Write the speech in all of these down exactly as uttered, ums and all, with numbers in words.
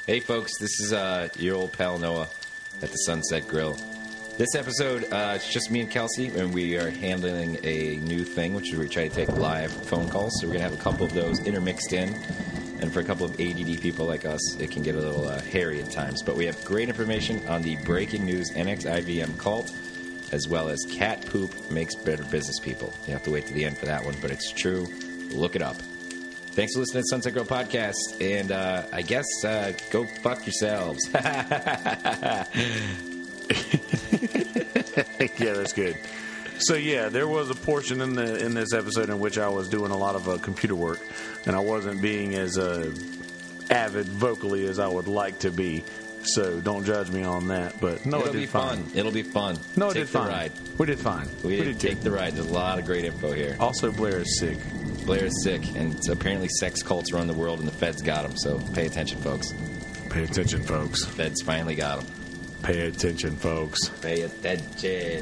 Hey, folks, this is uh, your old pal Noah at the Sunset Grill. This episode, uh, it's just me and Kelsey, and we are handling a new thing, which is we try to take live phone calls. So we're going to have a couple of those intermixed in. And for a couple of A D D people like us, it can get a little uh, hairy at times. But we have great information on the breaking news N X I V M cult, as well as cat poop makes better business people. You have to wait to the end for that one, but it's true. Look it up. Thanks for listening to Sunset Girl Podcast, and uh, I guess uh, go fuck yourselves. Yeah, that's good. So yeah, there was a portion in the in this episode in which I was doing a lot of uh, computer work, and I wasn't being as uh, avid vocally as I would like to be. So don't judge me on that. But no, It'll it did be fine. fun. It'll be fun. No, it take did the fine. Ride. We did fine. We, We did did take good. the ride. There's a lot of great info here. Also, Blair is sick. Blair is sick, and it's apparently sex cults run the world, and the feds got him. So pay attention, folks. Pay attention, folks. Feds finally got him. Pay attention, folks. Pay attention.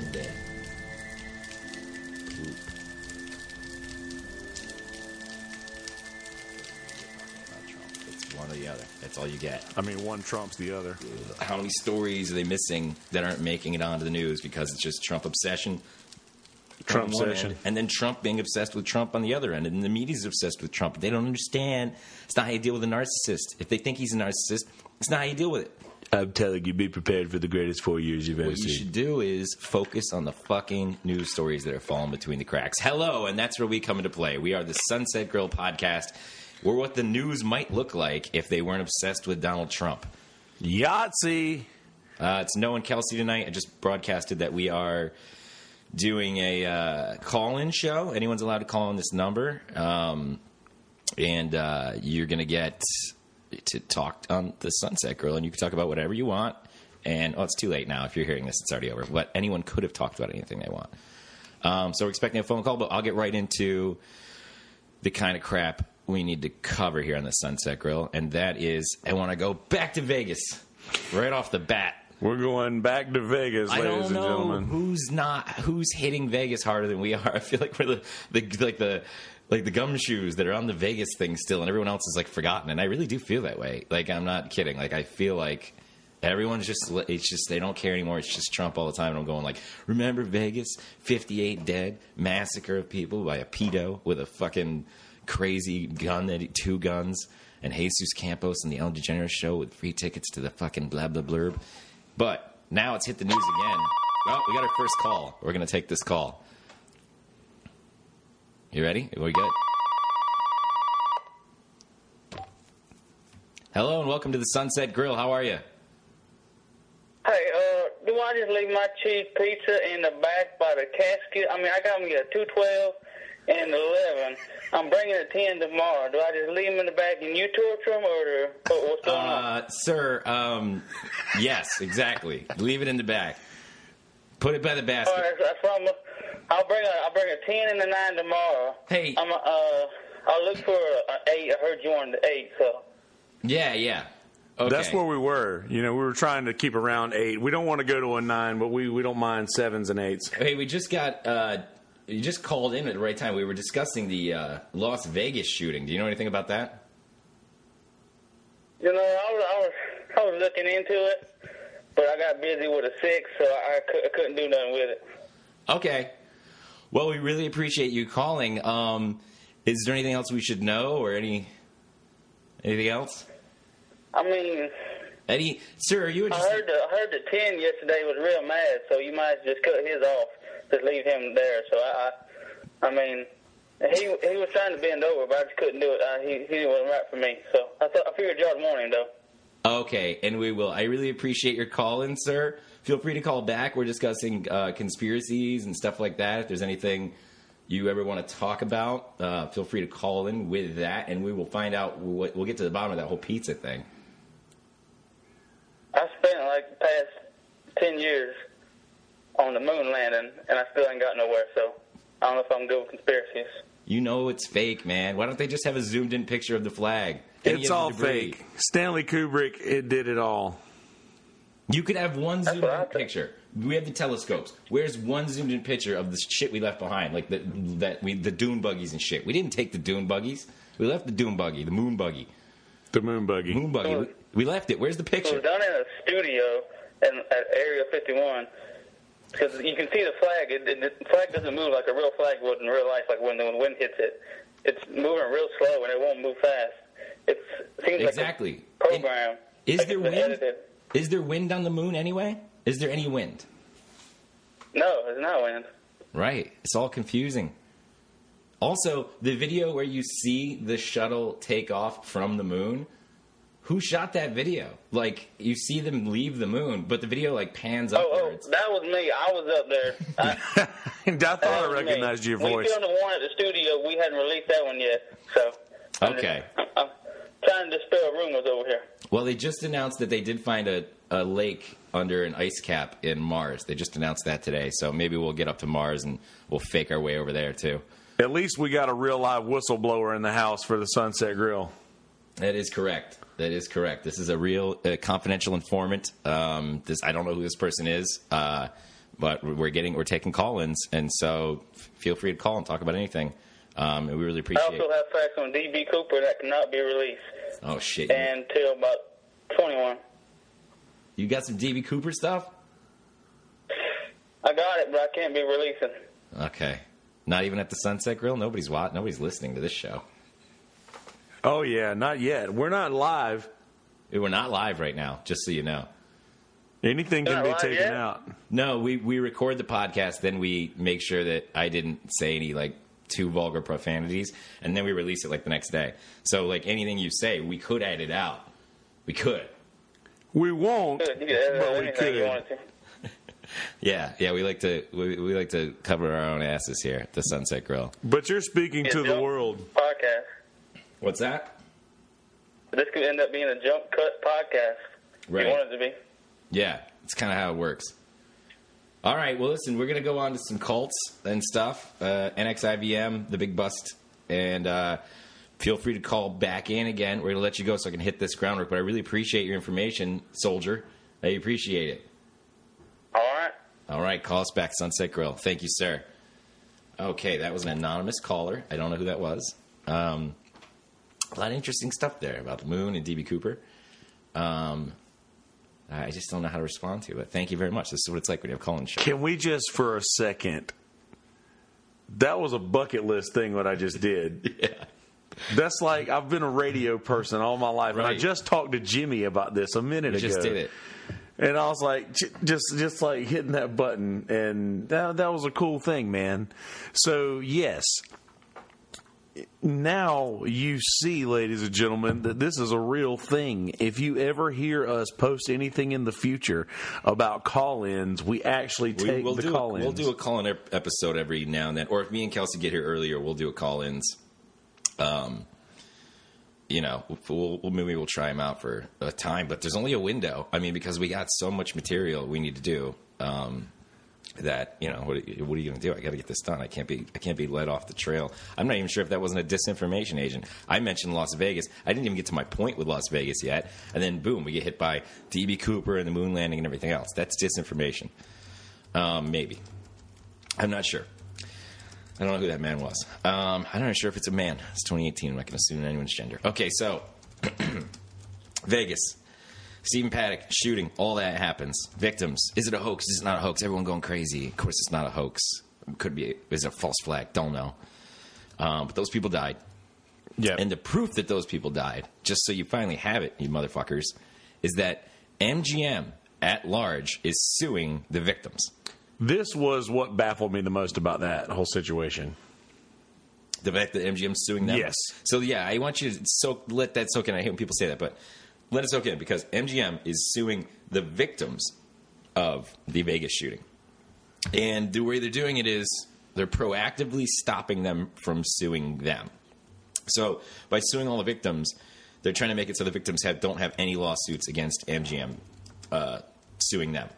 It's one or the other. That's all you get. I mean, one trumps the other. How many stories are they missing that aren't making it onto the news because it's just Trump obsession? Trump on one obsession. end, and then Trump being obsessed with Trump on the other end, and the media's obsessed with Trump. They don't understand. It's not how you deal with a narcissist. If they think he's a narcissist, it's not how you deal with it. I'm telling you, be prepared for the greatest four years you've ever What you seen. should do is focus on the fucking news stories that are falling between the cracks. Hello, and that's where we come into play. We are the Sunset Grill Podcast. We're what the news might look like if they weren't obsessed with Donald Trump. Yahtzee! Uh, it's Noah and Kelsey tonight. I just broadcasted that we are doing a uh, call-in show. Anyone's allowed to call in this number. Um, and uh, you're going to get to talk on the Sunset Grill, and you can talk about whatever you want. And, oh, it's too late now. If you're hearing this, it's already over. But anyone could have talked about anything they want. Um, so we're expecting a phone call, but I'll get right into the kind of crap we need to cover here on the Sunset Grill. And that is, I want to go back to Vegas right off the bat. We're going back to Vegas, I ladies don't and know gentlemen. who's not who's hitting Vegas harder than we are. I feel like we're the, the like the like the gumshoes that are on the Vegas thing still, and everyone else is like forgotten. And I really do feel that way. Like, I'm not kidding. Like, I feel like everyone's just it's just they don't care anymore. It's just Trump all the time. And I'm going like, remember Vegas? fifty-eight dead, massacre of people by a pedo with a fucking crazy gun that two guns, and Jesus Campos and the Ellen DeGeneres show with free tickets to the fucking blah blah blurb. But now it's hit the news again. Well, we got our first call. We're going to take this call. You ready? We good? Hello and welcome to the Sunset Grill. How are you? Hey, uh, do I just leave my cheese pizza in the back by the casket? I mean, I got them at two twelve and eleven. I'm bringing a ten tomorrow. Do I just leave them in the back and you torture them, or what's going on? Uh, sir, um, yes, exactly. Leave it in the back. Put it by the basket. All right, that's what I'm, I'll bring a I'll bring a ten and a nine tomorrow. Hey. I'm uh I'll look for an eight. I heard you wanted the eight, so. Yeah, yeah. Okay. That's where we were. You know, we were trying to keep around eight. We don't want to go to a nine, but we, we don't mind sevens and eights. Hey, we just got, uh, you just called in at the right time. We were discussing the uh, Las Vegas shooting. Do you know anything about that? You know, I was, I was I was looking into it, but I got busy with a six, so I, could, I couldn't do nothing with it. Okay. Well, we really appreciate you calling. Um, is there anything else we should know, or any anything else? I mean, Eddie, sir, are you I interested? heard the I heard the ten yesterday was real mad, so you might just cut his off, just leave him there. So I, I, I mean, he he was trying to bend over, but I just couldn't do it. I, he he wasn't right for me. So I thought I figured y'all morning though. Okay, and we will. I really appreciate your call in, sir. Feel free to call back. We're discussing uh, conspiracies and stuff like that. If there's anything you ever want to talk about, uh, feel free to call in with that, and we will find out what, we'll get to the bottom of that whole pizza thing. I spent like the past ten years on the moon landing, and I still ain't got nowhere. So I don't know if I'm good with conspiracies. You know it's fake, man. Why don't they just have a zoomed-in picture of the flag? Any It's of the all debris? fake. Stanley Kubrick, it did it all. You could have one That's zoomed-in what I think. picture. We have the telescopes. Where's one zoomed-in picture of the shit we left behind, like the that we the dune buggies and shit? We didn't take the dune buggies. We left the dune buggy, the moon buggy, The moon buggy. moon buggy. So, We, We left it. Where's the It picture? was done in a studio in, at Area fifty-one. Because you can see the flag. It, it, the flag doesn't move like a real flag would in real life, like when the wind hits it. It's moving real slow, and it won't move fast. It's, it seems Exactly. like a program. Is like there it's been wind? edited. Is there wind on the moon anyway? Is there any wind? No, there's not wind. Right. It's all confusing. Also, the video where you see the shuttle take off from the moon, who shot that video? Like, you see them leave the moon, but the video, like, pans Oh, oh, upwards. that was me. I was up there. I, I thought that I was me. recognized your voice. We filmed the one at the studio. We hadn't released that one yet. So. I'm Okay. Just, I'm trying to dispel rumors over here. Well, they just announced that they did find a, a lake under an ice cap in Mars. They just announced that today, so maybe we'll get up to Mars and we'll fake our way over there, too. At least we got a real live whistleblower in the house for the Sunset Grill. That is correct. That is correct. This is a real uh, confidential informant. Um, this I don't know who this person is, uh, but we're getting we're taking call-ins, and so f- feel free to call and talk about anything. Um, and we really I appreciate also it. have facts on D B. Cooper that cannot be released Oh shit! until about twenty-one. You got some D B. Cooper stuff? I got it, but I can't be releasing. Okay. Not even at the Sunset Grill. Nobody's watching. Nobody's listening to this show. Oh, yeah, not yet. We're not live. We're not live right now, just so you know. Anything can Not be live taken yet? out. No, we, we record the podcast, then we make sure that I didn't say any, like, too vulgar profanities, and then we release it, like, the next day. So, like, anything you say, we could edit out. We could. We won't, Good. You can edit but out we anything you could. wanted to. Yeah, yeah, we like to we, we like to cover our own asses here at the Sunset Grill. But you're speaking Yeah, to the jump world. Podcast. What's that? This could end up being a jump cut podcast. Right. You want it to be. Yeah, it's kind of how it works. All right, well, listen, we're going to go on to some cults and stuff. Uh, N X I V M, the big bust. And uh, feel free to call back in again. We're going to let you go so I can hit this groundwork. But I really appreciate your information, soldier. I appreciate it. All right. All right, call us back, Sunset Grill. Thank you, sir. Okay, that was an anonymous caller. I don't know who that was. Um, a lot of interesting stuff there about the moon and D B. Cooper. Um, I just don't know how to respond to it. Thank you very much. This is what it's like when you have call-in show. Can we just, for a second, that was a bucket list thing what I just did. Yeah. That's like, I've been a radio person all my life, and I Right. just talked to Jimmy about this a minute You ago. just did it. And I was like, j- just, just like hitting that button, and that that was a cool thing, man. So yes, now you see, ladies and gentlemen, that this is a real thing. If you ever hear us post anything in the future about call-ins, we actually We, take we'll, the do a, call-ins. we'll do a call-in ep- episode every now and then. Or if me and Kelsey get here earlier, we'll do a call-ins. Um, you know, we'll, we'll, maybe we'll try them out for a time. But there's only a window. I mean, because we got so much material we need to do. Um, that you know, what, what are you going to do? I got to get this done. I can't be, I can't be led off the trail. I'm not even sure if that wasn't a disinformation agent. I mentioned Las Vegas. I didn't even get to my point with Las Vegas yet, and then boom, we get hit by D B. Cooper and the moon landing and everything else. That's disinformation. Um, maybe. I'm not sure. I don't know who that man was. Um, I'm not sure if it's a man. It's twenty eighteen. I'm not going to assume anyone's gender. Okay, so Vegas. Stephen Paddock shooting, all that happens. Victims. Is it a hoax? Is it not a hoax? Everyone going crazy. Of course, it's not a hoax. Could be. Is it a false flag? Don't know. Um, but those people died. Yeah. And the proof that those people died, just so you finally have it, you motherfuckers, is that M G M at large is suing the victims. This was what baffled me the most about that whole situation. The fact that M G M's suing them? Yes. So, yeah, I want you to soak, let that soak in. I hate when people say that, but let it soak in because M G M is suing the victims of the Vegas shooting. And the way they're doing it is they're proactively stopping them from suing them. So by suing all the victims, they're trying to make it so the victims have, don't have any lawsuits against M G M uh, suing them.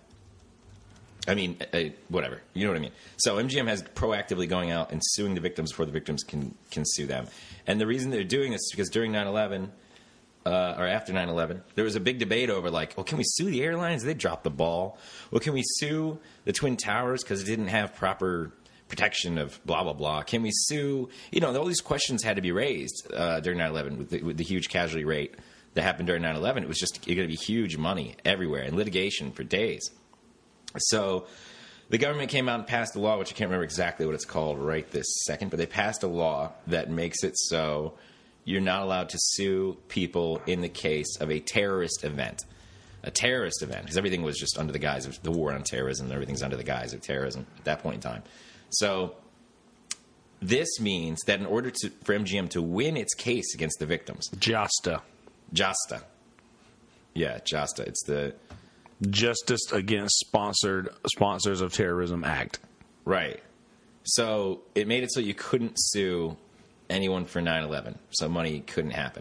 I mean, uh, whatever. You know what I mean? So M G M has proactively going out and suing the victims before the victims can, can sue them. And the reason they're doing this is because during nine eleven, uh, or after nine eleven, there was a big debate over, like, well, can we sue the airlines? They dropped the ball. Well, can we sue the Twin Towers because it didn't have proper protection of blah, blah, blah? Can we sue? You know, all these questions had to be raised uh, during nine eleven with the, with the huge casualty rate that happened during nine eleven. It was just going to be huge money everywhere and litigation for days. So the government came out and passed a law, which I can't remember exactly what it's called right this second, but they passed a law that makes it so you're not allowed to sue people in the case of a terrorist event. A terrorist event, because everything was just under the guise of the war on terrorism. Everything's under the guise of terrorism at that point in time. So this means that in order to, for M G M to win its case against the victims, JASTA, JASTA, yeah, JASTA, it's the Justice Against Sponsored Sponsors of Terrorism Act, right. So it made it so you couldn't sue anyone for nine eleven, so money couldn't happen.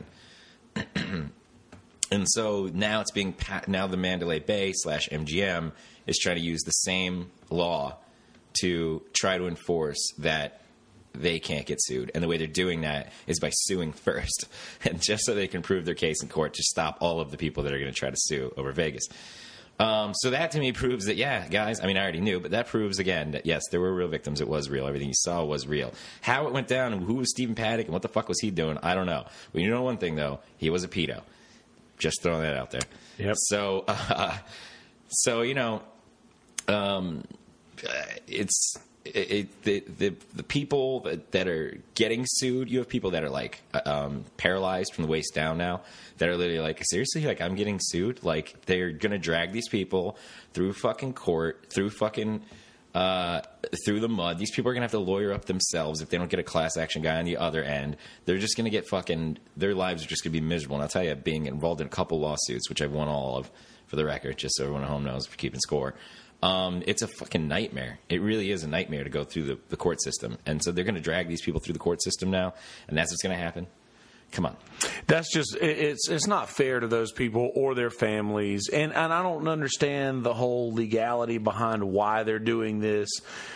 And so now it's being now the Mandalay Bay slash M G M is trying to use the same law to try to enforce that they can't get sued. And the way they're doing that is by suing first, and just so they can prove their case in court to stop all of the people that are going to try to sue over Vegas. Um, so that to me proves that, yeah, guys, I mean, I already knew, but that proves again that, yes, there were real victims. It was real. Everything you saw was real. How it went down and who was Stephen Paddock and what the fuck was he doing, I don't know. But you know one thing, though, he was a pedo. Just throwing that out there. Yep. So, uh, so you know, um, it's it, it, the the the people that, that are getting sued. You have people that are like um, paralyzed from the waist down now. That are literally like, seriously, like I'm getting sued. Like they're gonna drag these people through fucking court, through fucking. Uh, through the mud. These people are going to have to lawyer up themselves if they don't get a class action guy on the other end. They're just going to get fucking, their lives are just going to be miserable. And I'll tell you, being involved in a couple lawsuits, which I've won all of, for the record, just so everyone at home knows, for keeping score, um, it's a fucking nightmare. It really is a nightmare to go through the, the court system. And so they're going to drag these people through the court system now, and that's what's going to happen. Come on. That's just it's it's not fair to those people or their families, and and I don't understand the whole legality behind why they're doing this,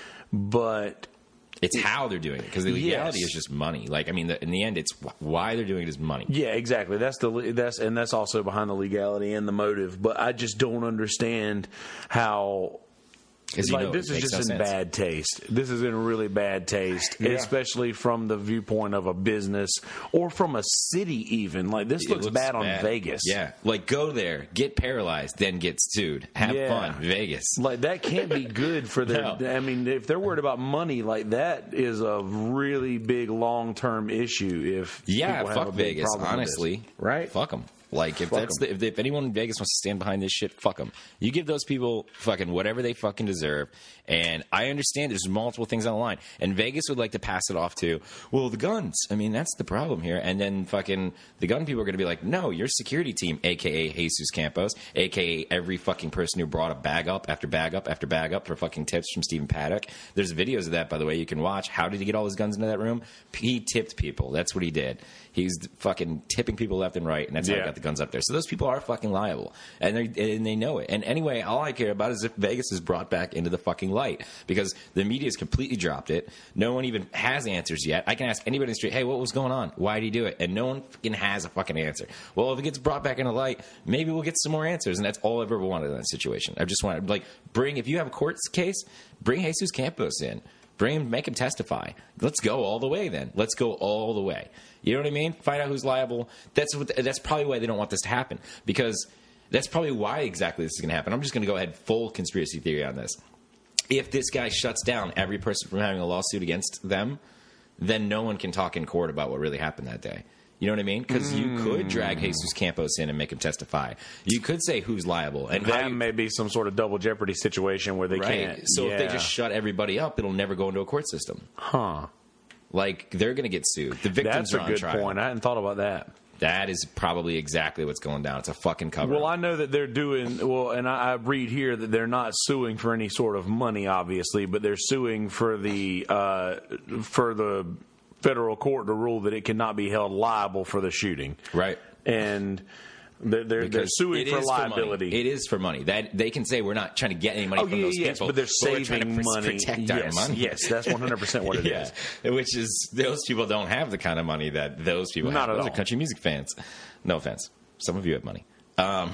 but it's how they're doing it, because the legality yes. is just money. Like I mean, the, in the end, it's why they're doing it is money. Yeah, exactly. That's the that's and that's also behind the legality and the motive. But I just don't understand how. It's like, know, this is just no in sense. bad taste. This is in really bad taste, yeah. especially from the viewpoint of a business or from a city even. Like, this looks, looks bad, bad on Vegas. Yeah. Like, go there, get paralyzed, then get sued. Have yeah. fun. Vegas. Like, that can't be good for their... no. I mean, if they're worried about money, like, that is a really big long-term issue if Yeah, people fuck have a big Vegas, problem honestly. Right? Fuck them. Like, if fuck that's the, if, they, if anyone in Vegas wants to stand behind this shit, fuck them. You give those people fucking whatever they fucking deserve. And I understand there's multiple things on the line. And Vegas would like to pass it off to, well, the guns. I mean, that's the problem here. And then fucking the gun people are going to be like, no, your security team, a k a. Jesus Campos, a k a every fucking person who brought a bag up after bag up after bag up for fucking tips from Stephen Paddock. There's videos of that, by the way, you can watch. How did he get all his guns into that room? He tipped people. That's what he did. He's fucking tipping people left and right, and that's how yeah. he got the guns up there. So those people are fucking liable, and they and they know it. And anyway, all I care about is if Vegas is brought back into the fucking light, because the media has completely dropped it. No one even has answers yet. I can ask anybody in the street, hey, what was going on? Why did he do it? And no one fucking has a fucking answer. Well, if it gets brought back into light, maybe we'll get some more answers, and that's all I've ever wanted in that situation. I just wanted, like, bring, if you have a court case, bring Jesus Campos in. Bring him, make him testify. Let's go all the way then. Let's go all the way. You know what I mean? Find out who's liable. That's what. That's probably why they don't want this to happen, because that's probably why exactly this is going to happen. I'm just going to go ahead full conspiracy theory on this. If this guy shuts down every person from having a lawsuit against them, then no one can talk in court about what really happened that day. You know what I mean? Because you could drag Jesus Campos in and make him testify. You could say who's liable. And that you, may be some sort of double jeopardy situation where they right. can't. So yeah. if they just shut everybody up, it'll never go into a court system. Huh. Like, they're going to get sued. The victims That's a are on good trial. point. I hadn't thought about that. That is probably exactly what's going down. It's a fucking cover. Well, I know that they're doing, well, and I, I read here that they're not suing for any sort of money, obviously, but they're suing for the uh, for the federal court to rule that it cannot be held liable for the shooting. Right. And they're, they're, they're suing for liability. For it is for money. That they can say we're not trying to get any money oh, from yeah, those yes, people. But they're but saving we're trying to money. protect yes, our money. Yes, that's one hundred percent what it yeah. is. Which is, those people don't have the kind of money that those people not have. At those all. are country music fans. No offense. Some of you have money. Um,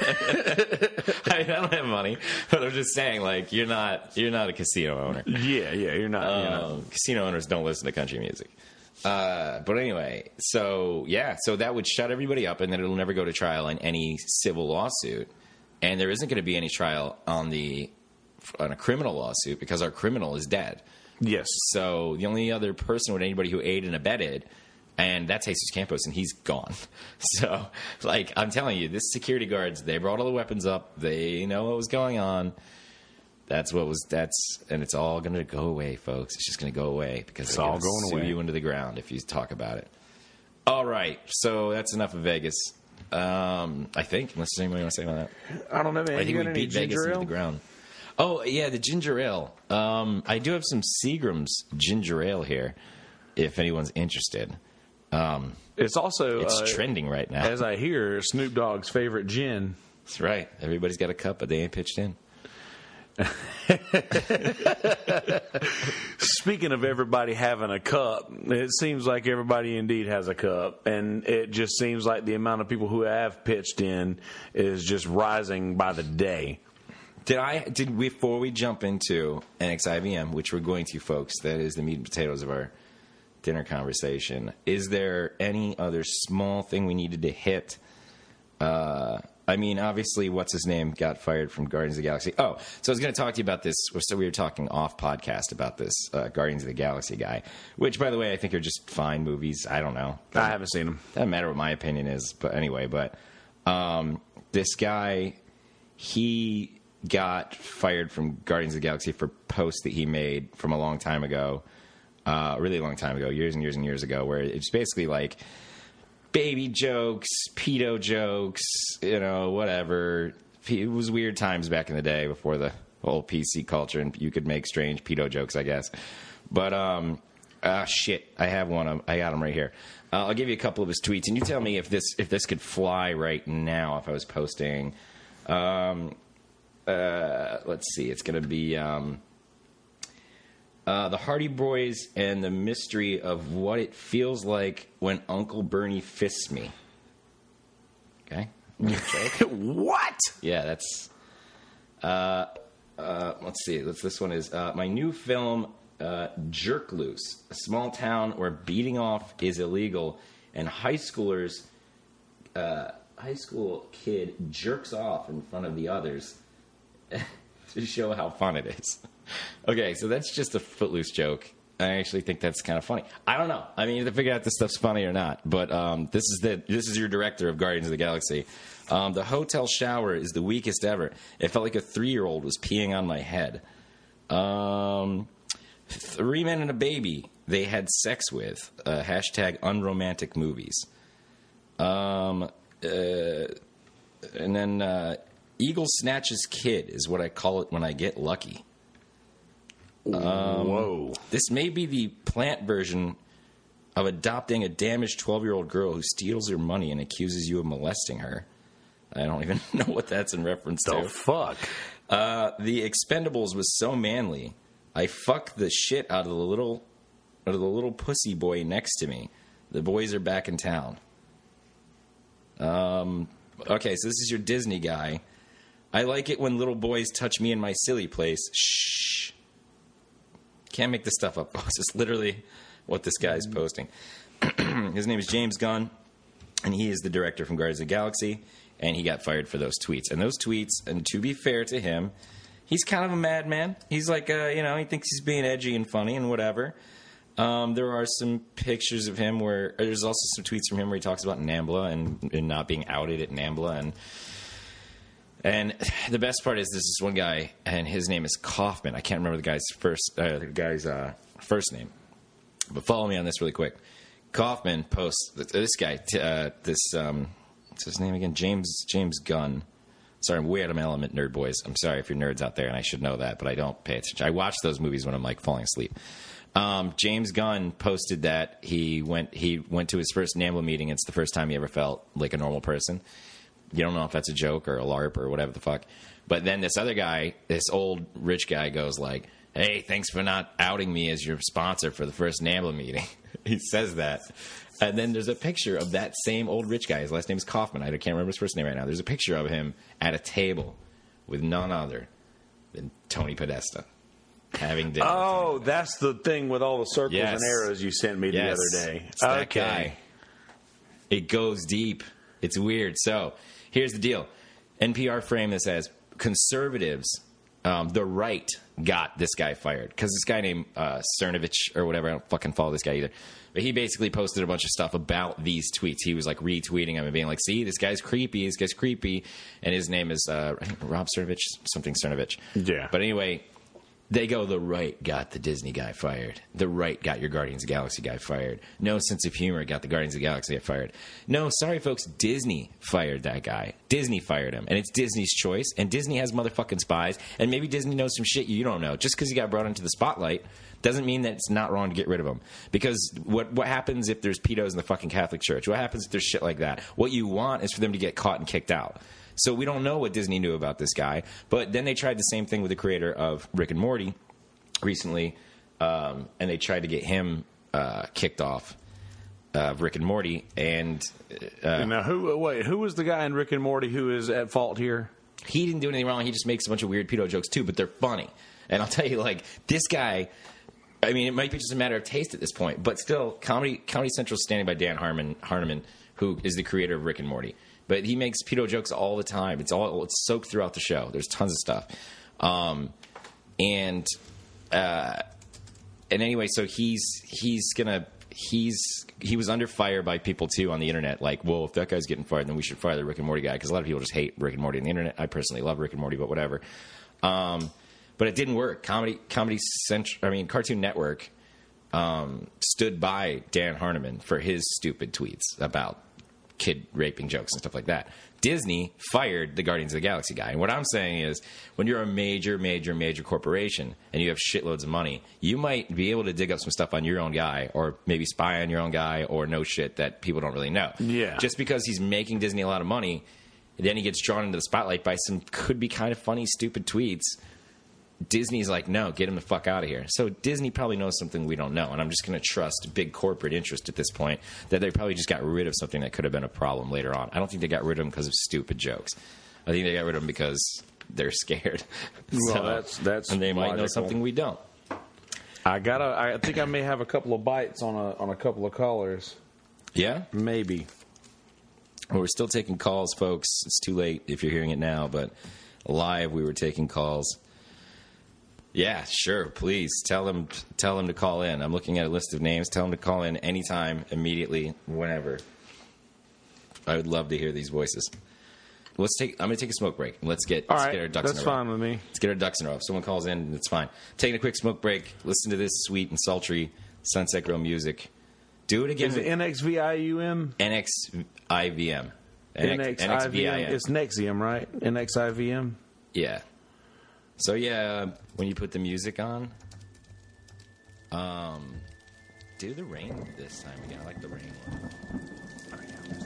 but I, mean, I don't have money, but I'm just saying, like, you're not you're not a casino owner. Yeah, yeah, you're not. Um, you know. Casino owners don't listen to country music. Uh, but anyway, so yeah, so that would shut everybody up, and then it'll never go to trial in any civil lawsuit, and there isn't going to be any trial on the on a criminal lawsuit because our criminal is dead. Yes. So the only other person would anybody who aided and abetted, and that's Jesus Campos, and he's gone. So, like, I'm telling you, this security guards, they brought all the weapons up. They know what was going on. That's what was, that's, and it's all going to go away, folks. It's just going to go away because It's they're all gonna going sue away. you into the ground if you talk about it. All right. So that's enough of Vegas. Um, I think, unless there's anybody want to say about that. I don't know, man. I You think got we any beat Vegas ginger into ale? the ground. Oh, yeah, the ginger ale. Um, I do have some Seagram's ginger ale here, if anyone's interested. Um, It's also it's uh, trending right now. as I hear, Snoop Dogg's favorite gin. That's right. Everybody's got a cup, but they ain't pitched in. Speaking of everybody having a cup, it seems like everybody indeed has a cup, and it just seems like the amount of people who have pitched in is just rising by the day. Did I? Did we? Before we jump into N X I V M, which we're going to, folks, that is the meat and potatoes of our dinner conversation. Is there any other small thing we needed to hit? Uh, I mean, obviously, what's his name got fired from Guardians of the Galaxy. Oh, so I was going to talk to you about this. So we were talking off podcast about this uh, Guardians of the Galaxy guy, which, by the way, I think are just fine movies. I don't know. I haven't seen them. Doesn't matter what my opinion is, but anyway. But um, this guy, he got fired from Guardians of the Galaxy for posts that he made from a long time ago, uh, a really long time ago, years and years and years ago, where it's basically like baby jokes, pedo jokes, you know, whatever. It was weird times back in the day before the whole P C culture, and you could make strange pedo jokes, I guess. But, um, ah, shit, I have one. I got him right here. Uh, I'll give you a couple of his tweets, and you tell me if this if this could fly right now if I was posting. Um, uh, let's see, it's going to be um, uh, the Hardy Boys and the mystery of what it feels like when Uncle Bernie fists me. Okay? What? Yeah, that's... Uh, uh, let's see. Let's, this one is uh, my new film, uh, Jerk Loose, a small town where beating off is illegal, and high schoolers, uh, high school kid jerks off in front of the others to show how fun it is. Okay, so that's just a Footloose joke. I actually think that's kind of funny. I don't know. I mean, you have to figure out if this stuff's funny or not. But um, this is the this is your director of Guardians of the Galaxy. Um, the hotel shower is the weakest ever. It felt like a three-year-old was peeing on my head. Um, three men and a baby they had sex with. Uh, hashtag unromantic movies. Um, uh, and then uh, Eagle Snatches Kid is what I call it when I get lucky. Um, Whoa. This may be the plant version of adopting a damaged twelve-year-old girl who steals your money and accuses you of molesting her. I don't even know what that's in reference The to. fuck? Uh, the Expendables was so manly. I fucked the shit out of the little, out of the little pussy boy next to me. The boys are back in town. Um. Okay, so this is your Disney guy. I like it when little boys touch me in my silly place. Shh. Can't make this stuff up, folks. It's literally what this guy is posting. His name is James Gunn, and he is the director from Guardians of the Galaxy, and he got fired for those tweets. And those tweets, and to be fair to him, he's kind of a madman. He's like, uh, you know, he thinks he's being edgy and funny and whatever. Um, there are some pictures of him where, there's also some tweets from him where he talks about NAMBLA and, and not being outed at NAMBLA, and And the best part is this is one guy, and his name is Kaufman. I can't remember the guy's first uh, the guy's uh, first name, but follow me on this really quick. Kaufman posts this guy, uh, this um, what's his name again? James James Gunn. Sorry, I'm way out of my element, nerd boys. I'm sorry if you're nerds out there, and I should know that, but I don't pay attention. I watch those movies when I'm like falling asleep. Um, James Gunn posted that he went he went to his first NAMBLA meeting. It's the first time he ever felt like a normal person. You don't know if that's a joke or a LARP or whatever the fuck. But then this other guy, this old rich guy, goes like, hey, thanks for not outing me as your sponsor for the first NAMBLA meeting. He says that. And then there's a picture of that same old rich guy. His last name is Kaufman. I can't remember his first name right now. There's a picture of him at a table with none other than Tony Podesta. having dinner. Oh, that's the thing with all the circles Yes. and arrows you sent me Yes. the other day. It's that Okay. guy. It goes deep. It's weird. So here's the deal. N P R framed this as conservatives, um, the right got this guy fired. Because this guy named uh, Cernovich or whatever, I don't fucking follow this guy either. But he basically posted a bunch of stuff about these tweets. He was like retweeting them and being like, see, this guy's creepy, this guy's creepy. And his name is uh, I think Rob Cernovich, something Cernovich. Yeah. But anyway, they go, the right got the Disney guy fired. The right got your Guardians of the Galaxy guy fired. No sense of humor got the Guardians of the Galaxy guy fired. No, sorry, folks. Disney fired that guy. Disney fired him. And it's Disney's choice. And Disney has motherfucking spies. And maybe Disney knows some shit you don't know. Just because he got brought into the spotlight doesn't mean that it's not wrong to get rid of him. Because what, what happens if there's pedos in the fucking Catholic Church? What happens if there's shit like that? What you want is for them to get caught and kicked out. So we don't know what Disney knew about this guy. But then they tried the same thing with the creator of Rick and Morty recently, um, and they tried to get him uh, kicked off of Rick and Morty. And uh, Now, who? Wait, who was the guy in Rick and Morty who is at fault here? he didn't do anything wrong. He just makes a bunch of weird pedo jokes too, but they're funny. And I'll tell you, like, this guy, I mean, it might be just a matter of taste at this point, but still, Comedy Comedy Central's standing by Dan Harmon, Harmon, who is the creator of Rick and Morty. But he makes pedo jokes all the time. It's all it's soaked throughout the show. There's tons of stuff. Um, and uh, and anyway, so he's he's gonna he's he was under fire by people too on the internet. Like, well, if that guy's getting fired, then we should fire the Rick and Morty guy, because a lot of people just hate Rick and Morty on the internet. I personally love Rick and Morty, but whatever. Um, but it didn't work. Comedy Comedy Central, I mean, Cartoon Network um, stood by Dan Harmon for his stupid tweets about kid raping jokes and stuff like that. Disney fired the Guardians of the Galaxy guy. And what I'm saying is, when you're a major, major, major corporation and you have shitloads of money, you might be able to dig up some stuff on your own guy, or maybe spy on your own guy, or know shit that people don't really know. Yeah. Just because he's making Disney a lot of money, then he gets drawn into the spotlight by some could be kind of funny, stupid tweets. Disney's like, no, get him the fuck out of here. So Disney probably knows something we don't know, and I'm just going to trust big corporate interest at this point that they probably just got rid of something that could have been a problem later on. I don't think they got rid of him because of stupid jokes. I think they got rid of him because they're scared. Well, So- that's that's and they might know logical. something we don't. I gotta. I think I may have a couple of bites on a on a couple of callers. Yeah? Maybe. Well, we're still taking calls, folks. It's too late if you're hearing it now, but live we were taking calls. Yeah, sure. Please tell them tell them to call in. I'm looking at a list of names. Tell them to call in anytime, immediately, whenever. I would love to hear these voices. Let's take. I'm going to take a smoke break. Let's get, All let's right, get our ducks that's in a row. fine with me. Let's get our ducks in a row. If someone calls in, it's fine. Taking a quick smoke break. Listen to this sweet and sultry Sunset Grill music. Do it again. Is it N X V I U M? N X I V M. N X I V M. It's Nexium, right? N X I V M. Yeah. So yeah, when you put the music on, um, do the rain this time again. I like the rain one. All right, now.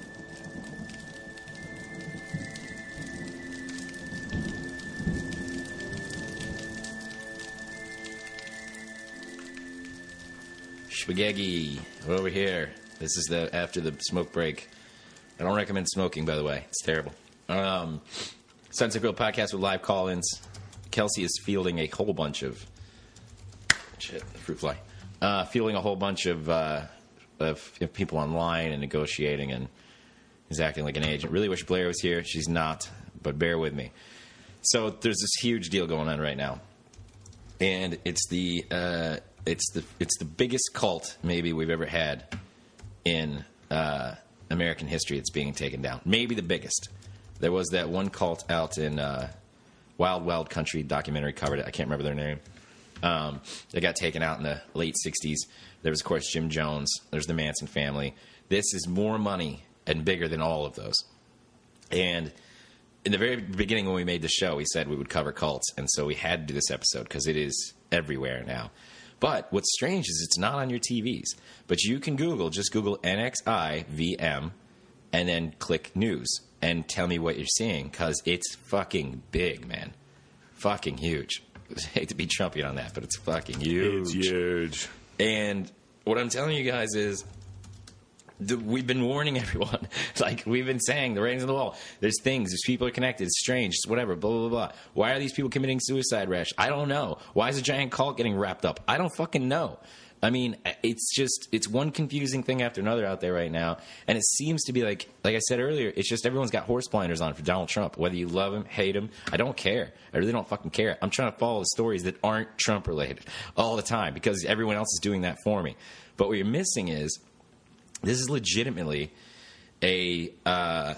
Spaghetti over here. This is the after the smoke break. I don't recommend smoking, by the way. It's terrible. Um, Sunset Grill podcast with live call-ins. Kelsey is fielding a whole bunch of shit, the fruit fly. Uh, fielding a whole bunch of, uh, of of people online and negotiating, and is acting like an agent. Really wish Blair was here. She's not, but bear with me. So there's this huge deal going on right now, and it's the uh, it's the it's the biggest cult maybe we've ever had in uh, American history. It's being taken down. Maybe the biggest. There was that one cult out in uh, Wild Wild Country documentary covered it. I can't remember their name. Um, they got taken out in the late sixties. There was, of course, Jim Jones. There's the Manson family. This is more money and bigger than all of those. And in the very beginning when we made the show, we said we would cover cults. And so we had to do this episode because it is everywhere now. But what's strange is it's not on your T Vs. But you can Google, just Google N X I V M and then click news and tell me what you're seeing, because it's fucking big, man. Fucking huge. I hate to be Trumpian on that, but it's fucking huge. It's huge. And what I'm telling you guys is the, we've been warning everyone. Like, we've been saying, the writing's on the wall. There's things. There's people are connected. It's strange. It's whatever. Blah, blah, blah. Why are these people committing suicide rash? I don't know. Why is a giant cult getting wrapped up? I don't fucking know. I mean, it's just, it's one confusing thing after another out there right now. And it seems to be like, like I said earlier, it's just everyone's got horse blinders on for Donald Trump. Whether you love him, hate him, I don't care. I really don't fucking care. I'm trying to follow the stories that aren't Trump related all the time because everyone else is doing that for me. But what you're missing is, this is legitimately a, uh,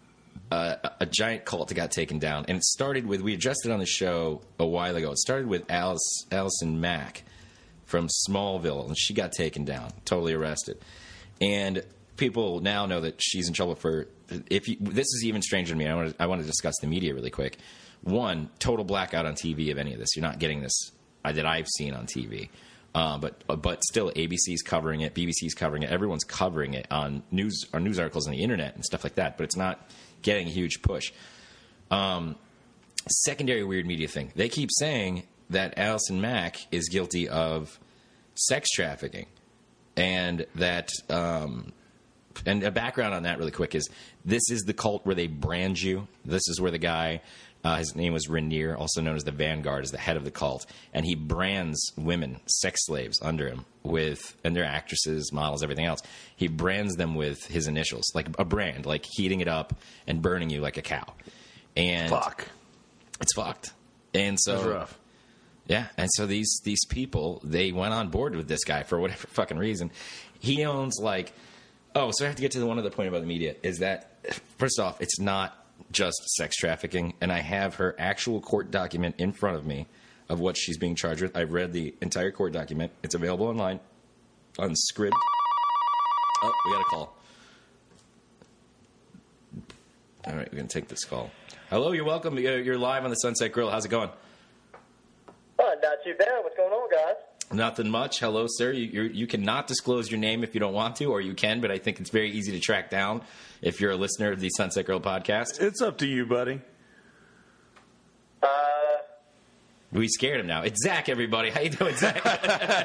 a a giant cult that got taken down. And it started with, we addressed it on the show a while ago. It started with Alice, Allison Mack from Smallville, and she got taken down, totally arrested. And people now know that she's in trouble for, if you, this is even stranger to me. I want to, I want to discuss the media really quick. One, total blackout on T V of any of this. You're not getting this uh, that I've seen on T V. Uh, but but still, A B C's covering it, B B C's covering it, everyone's covering it on news on news articles on the internet and stuff like that. But it's not getting a huge push. Um, secondary weird media thing. They keep saying that Allison Mack is guilty of sex trafficking, and that um, and a background on that really quick is this is the cult where they brand you. This is where the guy. Uh, his name was Rainier, also known as the Vanguard, is the head of the cult, and he brands women, sex slaves, under him with, and they're actresses, models, everything else. He brands them with his initials, like a brand, like heating it up and burning you like a cow. And Fuck. It's fucked. And so, That's rough. Yeah, and so these these people, they went on board with this guy for whatever fucking reason. He owns like, oh, so I have to get to the one other point about the media is that first off, it's not just sex trafficking, and I have her actual court document in front of me of what she's being charged with. I've read the entire court document. It's available online on Scribd. Oh, we got a call. All right, we're going to take this call. Hello, you're welcome. You're live on the Sunset Grill. How's it going? Oh, not too bad. What's going on, guys? Nothing much. Hello, sir. You you're, you cannot disclose your name if you don't want to, or you can, but I think it's very easy to track down if you're a listener of the Sunset Grill podcast. It's up to you, buddy. Uh, We scared him now. It's Zach, everybody. How you doing, Zach? yeah,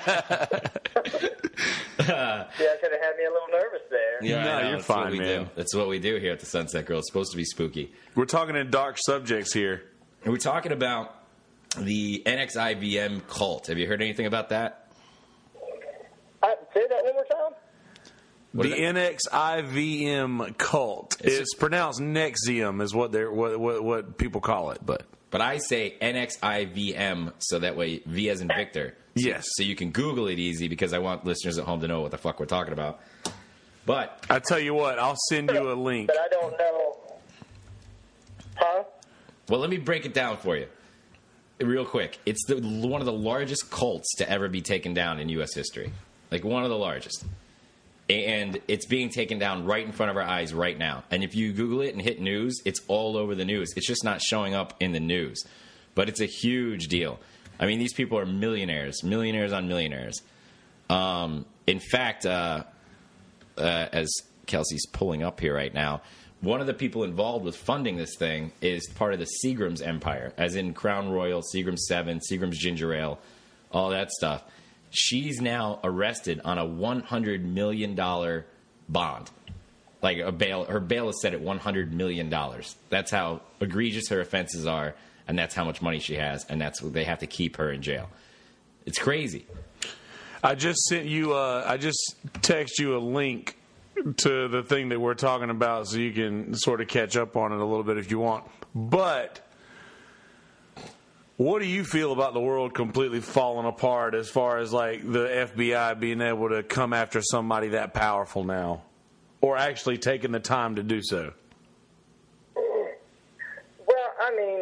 could have had me a little nervous there. Yeah, No, I know. you're That's fine, what we man. do. That's what we do here at the Sunset Grill. It's supposed to be spooky. We're talking in dark subjects here. And we're talking about the N X I V M cult. Have you heard anything about that? Uh, say that one more time. What is The it? N X I V M cult. It's- It's, pronounced Nexium, is what they're what, what what people call it. But But I say N X I V M, so that way V as in Victor. So, Yes. So you can Google it easy because I want listeners at home to know what the fuck we're talking about. But I tell you what, I'll send you a link. But I don't know. Huh? well, let me break it down for you, real quick. It's the one of the largest cults to ever be taken down in U S history, like one of the largest. And it's being taken down right in front of our eyes right now. And if you Google it and hit news, it's all over the news. It's just not showing up in the news. But it's a huge deal. I mean, these people are millionaires, millionaires on millionaires. Um, in fact, uh, uh, as Kelsey's pulling up here right now, one of the people involved with funding this thing is part of the Seagram's empire, as in Crown Royal, Seagram's seven, Seagram's Ginger Ale, all that stuff. She's now arrested on a one hundred million dollars bond. Like a bail, her bail is set at one hundred million dollars. That's how egregious her offenses are, and that's how much money she has, and that's what they have to keep her in jail. It's crazy. I just sent you. Uh, I just text you a link to the thing that we're talking about, so you can sort of catch up on it a little bit if you want. But what do you feel about the world completely falling apart as far as like the F B I being able to come after somebody that powerful now, or actually taking the time to do so? Well, I mean,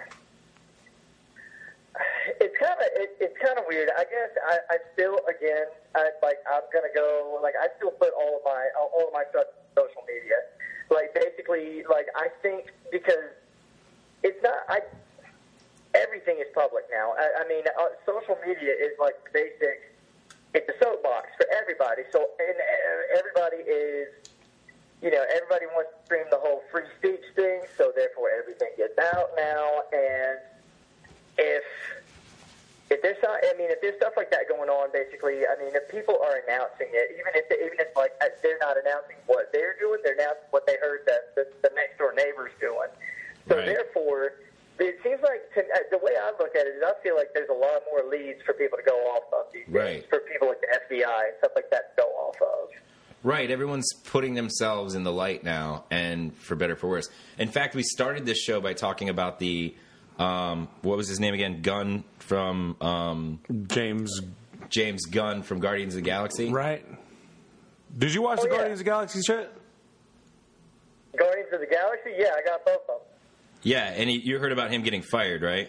it's kind of it, it's kind of weird. I guess I, I still, again, I, like I'm gonna go. Like I still put all of my all of my stuff on social media. Like basically, like I think because it's not I. Everything is public now. I, I mean, uh, social media is like basic. It's a soapbox for everybody. So, and uh, everybody is, you know, everybody wants to stream the whole free speech thing. So, therefore, everything gets out now. And if if there's some, I mean, if there's stuff like that going on, basically, I mean, if people are announcing it, even if even if like they're not announcing what they're doing, they're announcing what they heard that the, the next door neighbor's doing. So Right. therefore, it seems like to, uh, the way I look at it is I feel like there's a lot more leads for people to go off of these Right. days, for people like the F B I and stuff like that to go off of. Right, everyone's putting themselves in the light now, and for better or for worse. In fact, we started this show by talking about the, um, what was his name again? Gunn from um, James, James Gunn from Guardians of the Galaxy. right? Did you watch Oh, the yeah. Guardians of the Galaxy shit? Guardians of the Galaxy, yeah, I got both of them. Yeah, and he, you heard about him getting fired, right?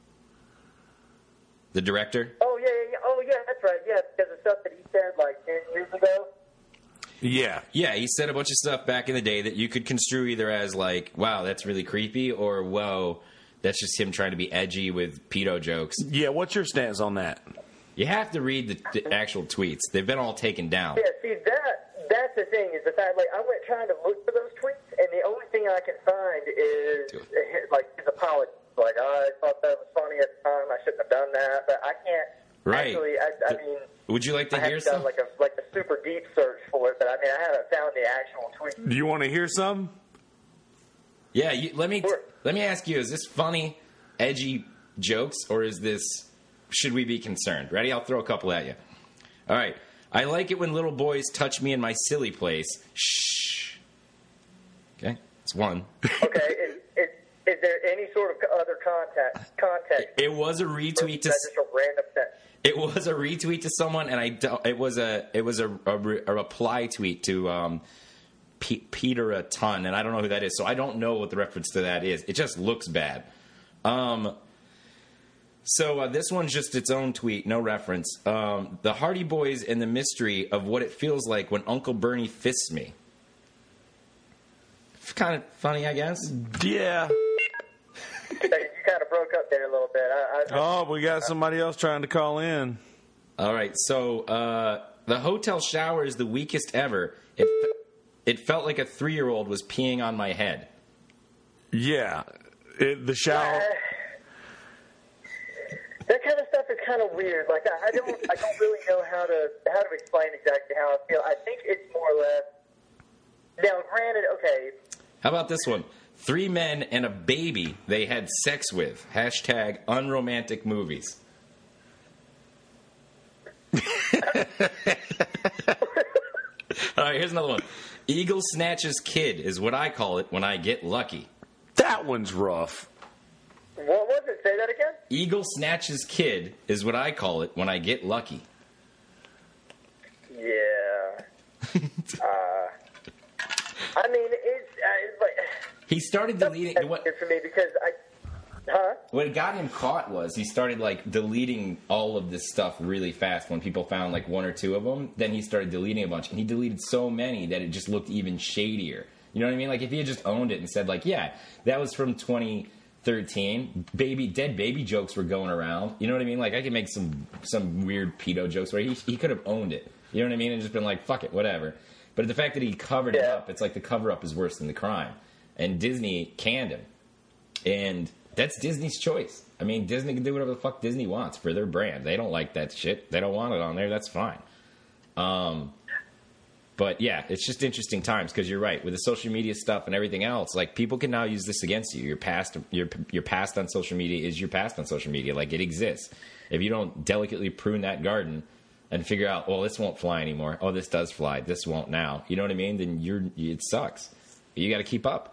The director? Oh yeah, yeah, yeah, oh yeah, that's right, yeah, because of stuff that he said like ten years ago. Yeah. Yeah, he said a bunch of stuff back in the day that you could construe either as like, wow, that's really creepy, or whoa, that's just him trying to be edgy with pedo jokes. Yeah, what's your stance on that? You have to read the, the actual tweets. They've been all taken down. Yeah, see that that's the thing is the fact like I went trying to look for those tweets and the only thing I can find is Do like his apology. Like oh, I thought that was funny at the time. I shouldn't have done that, but I can't. Right. Actually, I, I Th- mean, Would you like to I hear haven't done some? like a like a super deep search for it, but I mean, I haven't found the actual tweet. Do you want to hear some? Yeah, you, let me Sure. let me ask you: is this funny, edgy jokes, or is this? Should we be concerned? Ready? I'll throw a couple at you. All right. I like it when little boys touch me in my silly place. Shh. Okay, that's one. Okay, is, is is there any sort of other context? Context? It was a Or retweet is to. that just a random sentence? It was a retweet to someone, and I don't, it was a it was a, a, re- a reply tweet to um, P- Peter a ton, and I don't know who that is, so I don't know what the reference to that is. It just looks bad. Um, so uh, this one's just its own tweet, no reference. Um, the Hardy Boys and the mystery of what it feels like when Uncle Bernie fists me. Kind of funny, I guess. Yeah. You kind of broke up there a little bit. I, I, Oh, we got somebody else trying to call in. All right, so uh, the hotel shower is the weakest ever. It, it felt like a three-year-old was peeing on my head. Yeah. It, the shower. That kind of stuff is kind of weird. Like I, I don't, I don't really know how to how to explain exactly how I feel. I think it's more or less. Now, granted, okay. How about this one? Three men and a baby they had sex with. Hashtag unromantic movies. All right, here's another one. Eagle snatches kid is what I call it when I get lucky. That one's rough. What was it? Say that again. Eagle snatches kid is what I call it when I get lucky. Yeah. uh, I mean, it's, uh, it's like He started deleting. that's What, weird for me because I, huh? what got him caught was he started like deleting all of this stuff really fast. When people found like one or two of them, then he started deleting a bunch, and he deleted so many that it just looked even shadier. You know what I mean? Like if he had just owned it and said like, yeah, that was from twenty thirteen, baby dead baby jokes were going around. You know what I mean? Like I could make some some weird pedo jokes where he he could have owned it. You know what I mean? And just been like, fuck it, whatever. But the fact that he covered it Yeah. up, it's like the cover up is worse than the crime. And Disney canned him. And that's Disney's choice. I mean, Disney can do whatever the fuck Disney wants for their brand. They don't like that shit. They don't want it on there. That's fine. Um, but yeah, it's just interesting times because you're right with the social media stuff and everything else. Like people can now use this against you. Your past, your your past on social media is your past on social media. Like it exists. If you don't delicately prune that garden and figure out, well, this won't fly anymore. Oh, this does fly. This won't now. You know what I mean? Then you're it sucks. You got to keep up.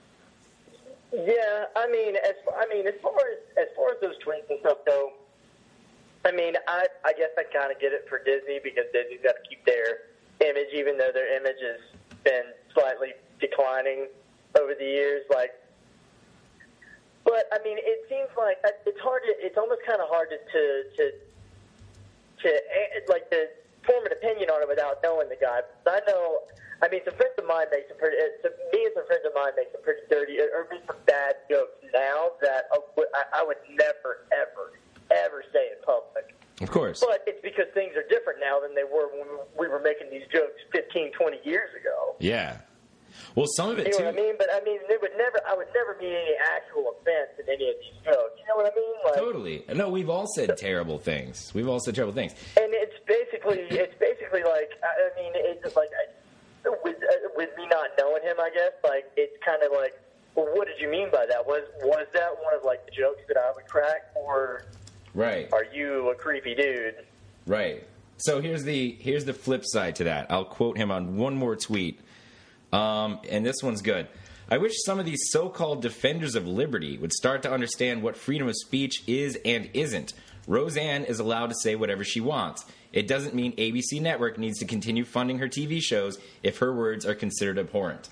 Yeah, I mean, as I mean, as far as as far as those tweets and stuff go, I mean, I I guess I kind of get it for Disney because Disney's got to keep their image, even though their image has been slightly declining over the years. Like, but I mean, it seems like it's hard. To, it's almost kind of hard to to to, to like to form an opinion on it without knowing the guy. I know. I mean, some friends of mine make some pretty. Uh, some, me and some friends of mine make some pretty dirty or some bad jokes now that I, I would never, ever, ever say in public. Of course. But it's because things are different now than they were when we were making these jokes fifteen, twenty years ago. Yeah. Well, some of it You know too. what I mean? But I mean, there would never, I would never mean any actual offense in any of these jokes. You know what I mean? Like, Totally. No, we've all said terrible things. We've all said terrible things. and it's basically, it's basically like, I I mean, it's just like, I, with uh, with me not knowing him, I guess, like it's kind of like, well, what did you mean by that? Was was that one of like the jokes that I would crack, or Right. are you a creepy dude? Right. So here's the here's the flip side to that. I'll quote him on one more tweet, um, and this one's good. I wish some of these so-called defenders of liberty would start to understand what freedom of speech is and isn't. Roseanne is allowed to say whatever she wants. It doesn't mean A B C Network needs to continue funding her T V shows if her words are considered abhorrent.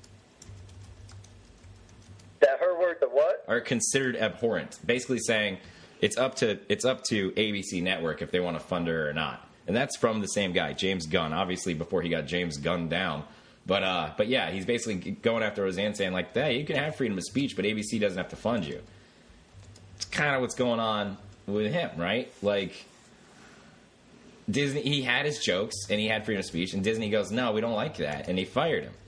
That her words of what? Are considered abhorrent. Basically saying it's up to it's up to A B C Network if they want to fund her or not. And that's from the same guy, James Gunn, obviously before he got James Gunn down. But uh, but yeah, he's basically going after Roseanne, saying like, "Hey, you can have freedom of speech, but A B C doesn't have to fund you." It's kind of what's going on with him, right? Like Disney, he had his jokes and he had freedom of speech, and Disney goes, "No, we don't like that," and they fired him.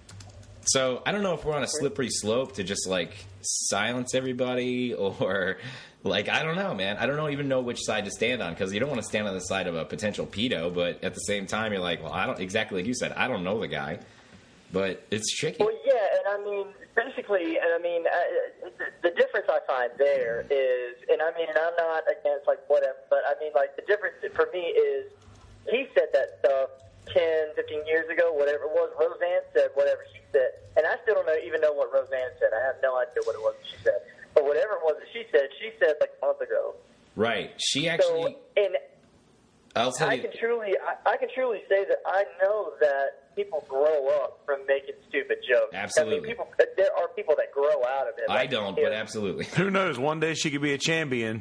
So I don't know if we're on a slippery slope to just like silence everybody, or like I don't know, man. I don't know, even know which side to stand on, because you don't want to stand on the side of a potential pedo, but at the same time you're like, well, I don't exactly like you said. I don't know the guy, but it's tricky. Well, yeah, and I mean, basically, and I mean, uh, the, the difference I find there is, and I mean, and I'm not against like whatever, but I mean, like the difference for me is he said that stuff ten, fifteen years ago, whatever it was. Roseanne said whatever she said, and I still don't know, even know what Roseanne said. I have no idea what it was that she said. But whatever it was that she said, she said like a month ago. Right. She actually. So, and I'll tell I you. can truly, I, I can truly say that I know that people grow up from making stupid jokes. Absolutely. I mean, people, there are people that grow out of it. I Like, don't, you but know, absolutely. Who knows? One day she could be a champion.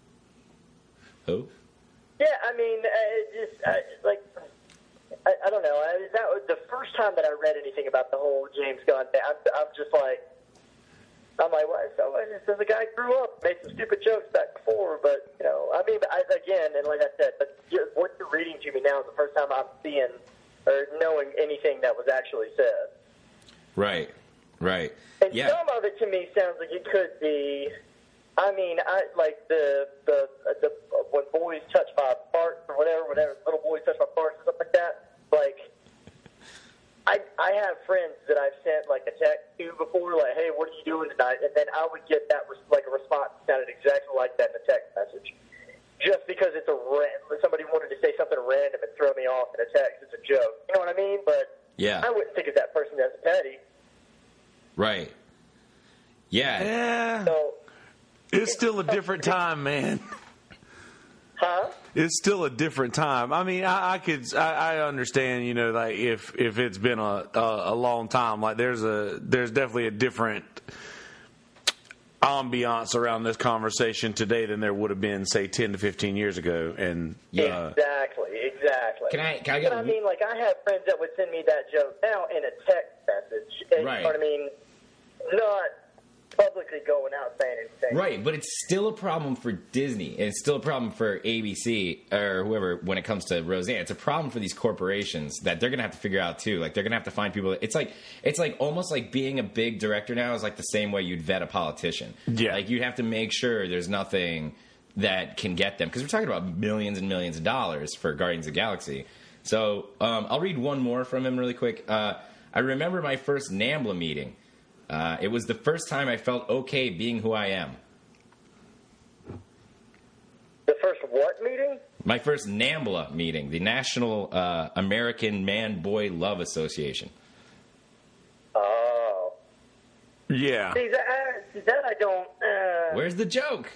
Who? Yeah, I mean, uh, it just I, like I, I don't know. I, that was the first time that I read anything about the whole James Gunn thing. I'm, I'm just like, I'm like, what? So, so the guy grew up, made some stupid jokes back before, but you know, I mean, I, again, and like I said, but just, what you're reading to me now is the first time I'm seeing or knowing anything that was actually said. Right. Right. And Yeah. some of it to me sounds like it could be. I mean, I like the the the when boys touch my parts or whatever, whatever little boys touch my parts and stuff like that. Like, I I have friends that I've sent like a text to before, like, "Hey, what are you doing tonight?" And then I would get that res- like a response that sounded exactly like that in a text message, just because it's a ran- somebody wanted to say something random and throw me off in a text. It's a joke, you know what I mean? But Yeah. I wouldn't think of that person as petty. Right. Yeah. Yeah. So, It's still a different time, man. huh? It's still a different time. I mean, I, I could, I, I understand, you know, like if if it's been a, a a long time, like there's a there's definitely a different ambiance around this conversation today than there would have been, say, ten to fifteen years ago. And uh, Exactly, exactly. Can I- can I get But a- I mean, like, I have friends that would send me that joke now in a text message. And, Right. You know what I mean? Not publicly going out saying anything. Right, but it's still a problem for Disney, and it's still a problem for A B C or whoever when it comes to Roseanne. It's a problem for these corporations that they're going to have to figure out too. Like they're going to have to find people. It's like it's like almost like being a big director now is like the same way you'd vet a politician. Yeah. Like you have to make sure there's nothing that can get them, because we're talking about millions and millions of dollars for Guardians of the Galaxy. So um, I'll read one more from him really quick. Uh, I remember my first NAMBLA meeting. Uh, it was the first time I felt okay being who I am. The first what meeting? My first NAMBLA meeting, the National uh, American Man-Boy Love Association. Oh. yeah, See, that, uh, that I don't... Uh, Where's the joke?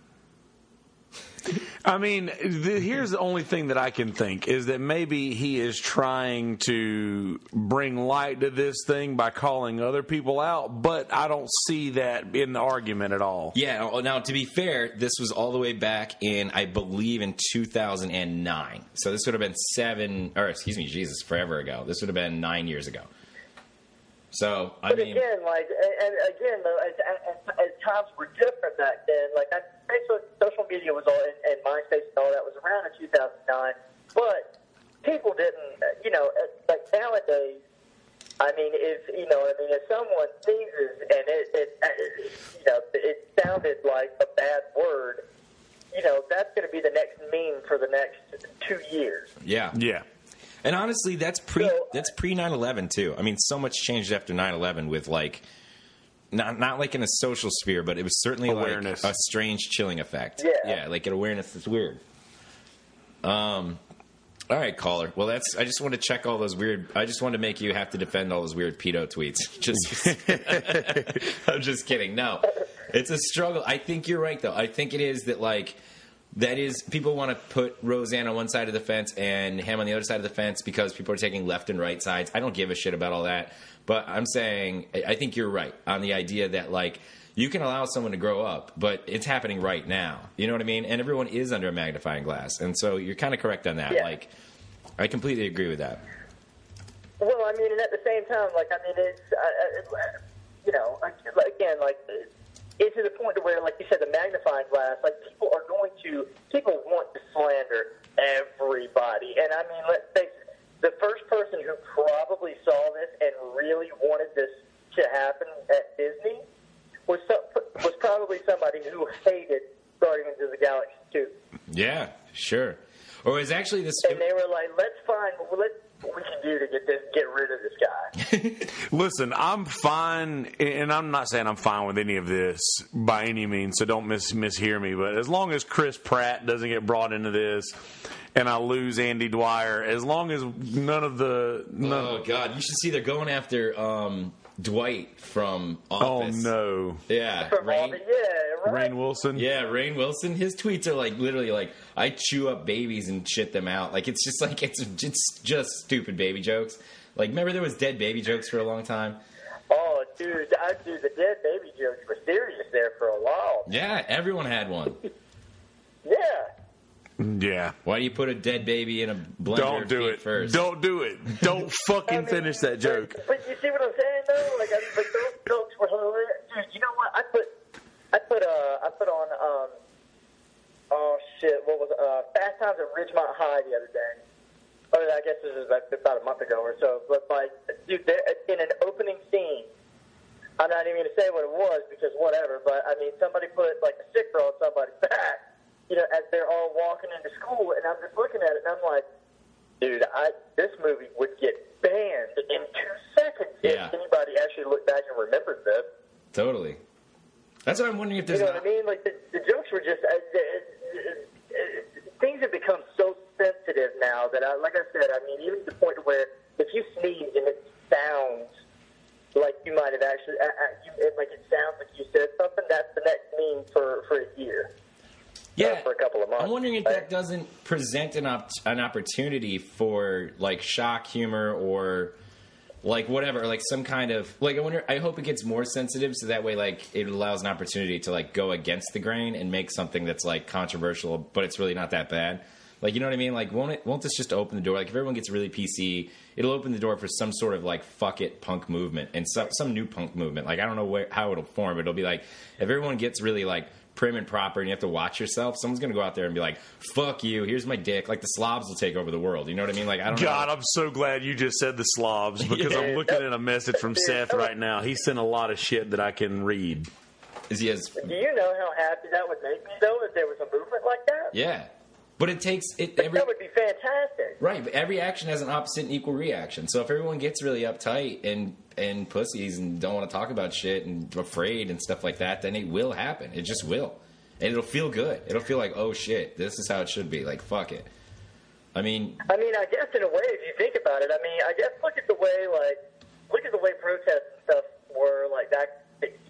I mean, the, here's the only thing that I can think is that maybe he is trying to bring light to this thing by calling other people out, but I don't see that in the argument at all. Yeah, now to be fair, this was all the way back in, I believe, in two thousand nine. So this would have been seven, or excuse me, Jesus, forever ago. This would have been nine years ago. So, I But mean... again, like, and again, though, as, as, as times were different back then, like, I, Facebook, social media was all, and, and MySpace and all that was around in two thousand nine, but people didn't, uh, you know, uh, like nowadays, I mean, if you know, I mean, if someone sneezes and it, it, it you know, it sounded like a bad word, you know, that's going to be the next meme for the next two years. Yeah. Yeah. And honestly, that's pre So- that's pre nine eleven too. I mean, so much changed after nine eleven with like not not like in a social sphere, but it was certainly Awareness. like a strange chilling effect. Yeah. Yeah, like an awareness that's weird. Um all right, caller. Well, that's. I just want to check all those weird. I just want to make you have to defend all those weird pedo tweets. Just, I'm just kidding. No, it's a struggle. I think you're right, though. I think it is that like that is people want to put Roseanne on one side of the fence and him on the other side of the fence because people are taking left and right sides. I don't give a shit about all that. But I'm saying I think you're right on the idea that like. You can allow someone to grow up, but it's happening right now. You know what I mean? And everyone is under a magnifying glass. And so you're kind of correct on that. Yeah. Like, I completely agree with that. Well, I mean, and at the same time, like, I mean, it's, uh, uh, you know, again, like, it's to the point to where, like you said, the magnifying glass, like, people are going to, people want to slander everybody. And, I mean, let's face it, the first person who probably saw this and really wanted this to happen at Disney was some, was probably somebody who hated Guardians of the Galaxy two. Yeah, sure. Or is actually this... And they were like, let's find what we can do to get this, get rid of this guy. Listen, I'm fine, and I'm not saying I'm fine with any of this by any means, so don't mis- mishear me, but as long as Chris Pratt doesn't get brought into this and I lose Andy Dwyer, as long as none of the... None oh, God. You should see they're going after um, Dwight from oh, Office. no. Yeah. From all Rainn- the, yeah, right. Rainn Wilson? Yeah, Rainn Wilson. His tweets are like literally like I chew up babies and shit them out. Like it's just like it's it's just stupid baby jokes. Like remember there was dead baby jokes for a long time. Oh, dude, I, dude, the dead baby jokes were serious there for a while. Yeah, everyone had one. Yeah. Yeah. Why do you put a dead baby in a blender Don't do feet it. first? Don't do it. Don't fucking I mean, finish that joke. But, but you see what I'm saying, though? Like, I mean, like those jokes were hilarious. Dude, you know what? I put, I put, uh, I put on, um, oh shit, what was it? Uh, Fast Times at Ridgemont High the other day. Oh, I guess this was like about a month ago or so. But like, dude, there, in an opening scene, I'm not even gonna say what it was because whatever. But I mean, somebody put like a sticker on somebody's back, you know, as they're all walking into school, and I'm just looking at it, and I'm like, dude, I this movie would get banned in two seconds Yeah. if anybody actually looked back and remembered this. Totally. That's what I'm wondering if there's You know not. what I mean? Like the, the jokes were just uh, uh, uh, things have become so sensitive now that, I, like I said, I mean, even to the point where if you sneeze and it sounds like you might have actually, uh, uh, you, it, like it sounds like you said something, that's the next meme for for a year. Yeah, uh, for a couple of months. I'm wondering if that doesn't present an op- an opportunity for like shock humor or like whatever, like some kind of like I wonder. I hope it gets more sensitive so that way like it allows an opportunity to like go against the grain and make something that's like controversial, but it's really not that bad. Like you know what I mean? Like won't it? Won't this just open the door? Like if everyone gets really P C, it'll open the door for some sort of like fuck it punk movement and some some new punk movement. Like I don't know where, how it'll form, but it'll be like if everyone gets really like prim and proper and you have to watch yourself, someone's going to go out there and be like, fuck you, here's my dick. Like the slobs will take over the world. You know what I mean? Like I don't God, know. I'm so glad you just said the slobs because Yeah. I'm looking at a message from Seth right now. He sent a lot of shit that I can read. Is he as Do you know how happy that would make me, though, if there was a movement like that? yeah. But it takes it Like, every that would be fantastic. right, but every action has an opposite and equal reaction. So if everyone gets really uptight and and pussies and don't want to talk about shit and afraid and stuff like that, then it will happen. It just will. And it'll feel good. It'll feel like, oh shit, this is how it should be. Like, fuck it. I mean, I mean, I guess in a way, if you think about it, I mean, I guess look at the way, like, look at the way protests and stuff were, like, that.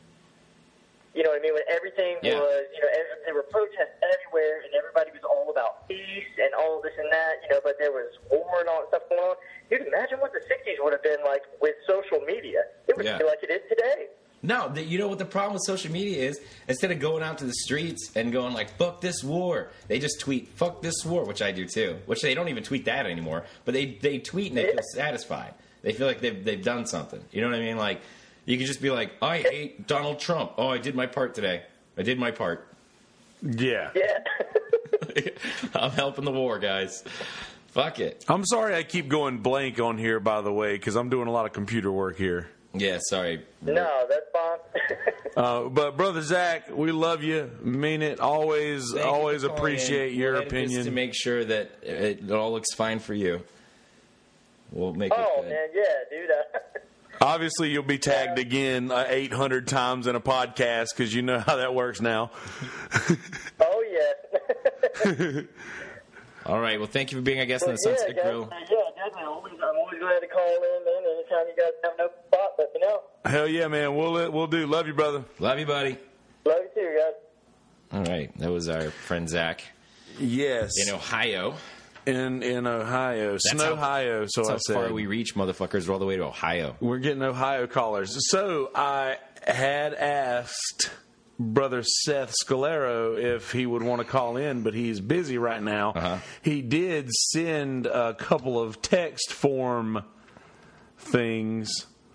You know what I mean? When everything Yeah. was, you know, every, there were protests everywhere, and everybody was all about peace and all this and that, you know, but there was war and all that stuff going on. Dude, imagine what the sixties would have been like with social media. It would Yeah. be like it is today. no, the, you know what the problem with social media is? Instead of going out to the streets and going like, fuck this war, they just tweet, fuck this war, which I do too. Which they don't even tweet that anymore. But they, they tweet and they feel satisfied. They feel like they've, they've done something. You know what I mean? Like, you can just be like, I hate Donald Trump. Oh, I did my part today. I did my part. Yeah. Yeah. I'm helping the war, guys. Fuck it. I'm sorry I keep going blank on here, by the way, because I'm doing a lot of computer work here. Yeah, sorry. No, that's fine. Uh, but brother Zach, we love you, mean it. Always, Thank you always for calling appreciate in. your We'll edit this opinion. to make sure that it, it all looks fine for you. We'll make Oh, it good. man, yeah, dude. Uh, Obviously, you'll be tagged again uh, eight hundred times in a podcast because you know how that works now. oh, yeah. All right. Well, thank you for being our guest on the Sunset yeah, Grill. guys, yeah, definitely. I'm always, I'm always glad to call in, man. Anytime you guys have no spot, let me know. Hell yeah, man. We'll we'll do. Love you, brother. Love you, buddy. Love you too, guys. All right. That was our friend Zach Yes. in Ohio. In in Ohio, That's Snow, how- Ohio. So I That's how said far we reach, motherfuckers. We're all the way to Ohio. we're getting Ohio callers. So I had asked Brother Seth Scalero if he would want to call in, but he's busy right now. Uh-huh. He did send a couple of text form things.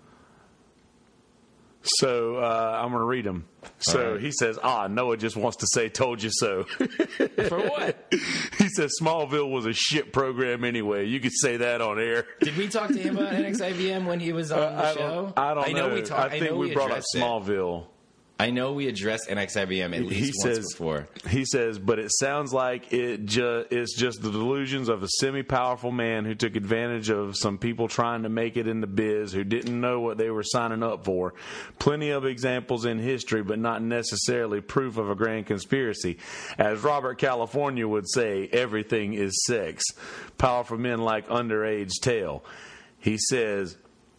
So uh, I'm going to read them. So right. he says, ah, Noah just wants to say, told you so. For what? He says, Smallville was a shit program anyway. You could say that on air. Did we talk to him about N X I V M when he was on the I show? don't, I don't I know know. we talked. I think know we, brought up addressed it. Smallville. I know we addressed N X I V M at least He once says, before. he says, but it sounds like it ju- it's just the delusions of a semi-powerful man who took advantage of some people trying to make it in the biz who didn't know what they were signing up for. Plenty of examples in history, but not necessarily proof of a grand conspiracy. As Robert California would say, everything is sex. Powerful men like underage tale. He says,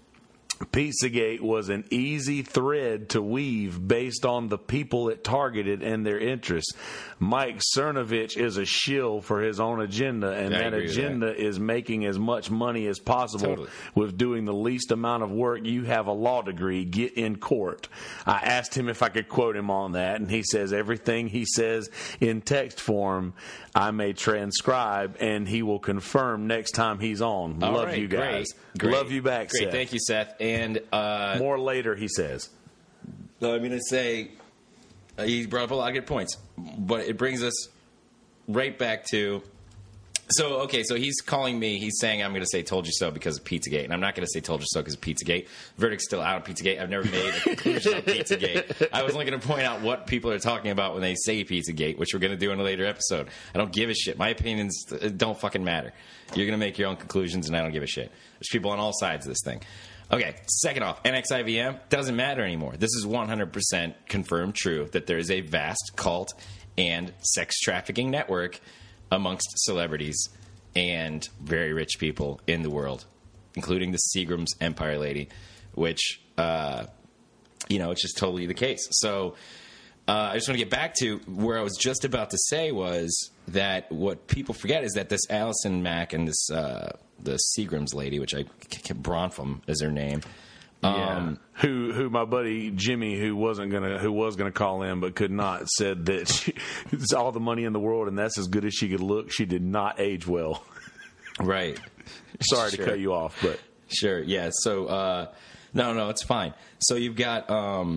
Pizzagate was an easy thread to weave based on the people it targeted and their interests. Mike Cernovich is a shill for his own agenda, and I that agree with agenda that. is making as much money as possible Totally. with doing the least amount of work. You have a law degree, get in court. I asked him if I could quote him on that, and he says everything he says in text form I may transcribe, and he will confirm next time he's on. All Love right, you guys. Great, great. Love you back, Great, Seth. thank you, Seth. And uh, More later, he says. I'm going to say uh, he brought up a lot of good points, but it brings us right back to. So, okay, so he's calling me. He's saying I'm going to say told you so because of Pizzagate. And I'm not going to say told you so because of Pizzagate. Verdict's still out on Pizzagate. I've never made a conclusion on Pizzagate. I was only going to point out what people are talking about when they say Pizzagate, which we're going to do in a later episode. I don't give a shit. My opinions don't fucking matter. You're going to make your own conclusions, and I don't give a shit. There's people on all sides of this thing. Okay, second off, N X I V M doesn't matter anymore. This is one hundred percent confirmed true that there is a vast cult and sex trafficking network amongst celebrities and very rich people in the world, including the Seagram's Empire lady, which, uh, you know, it's just totally the case. So uh, I just want to get back to where I was just about to say was that what people forget is that this Allison Mack and this uh, the Seagram's lady, which I Bronfum is her name. Um, Yeah. Who who my buddy Jimmy, who wasn't gonna who was gonna call in but could not, said that she, it's all the money in the world and that's as good as she could look. She did not age well. Right. Sorry Sure. to cut you off, but Sure. Yeah. So uh, no, no, it's fine. So you've got um,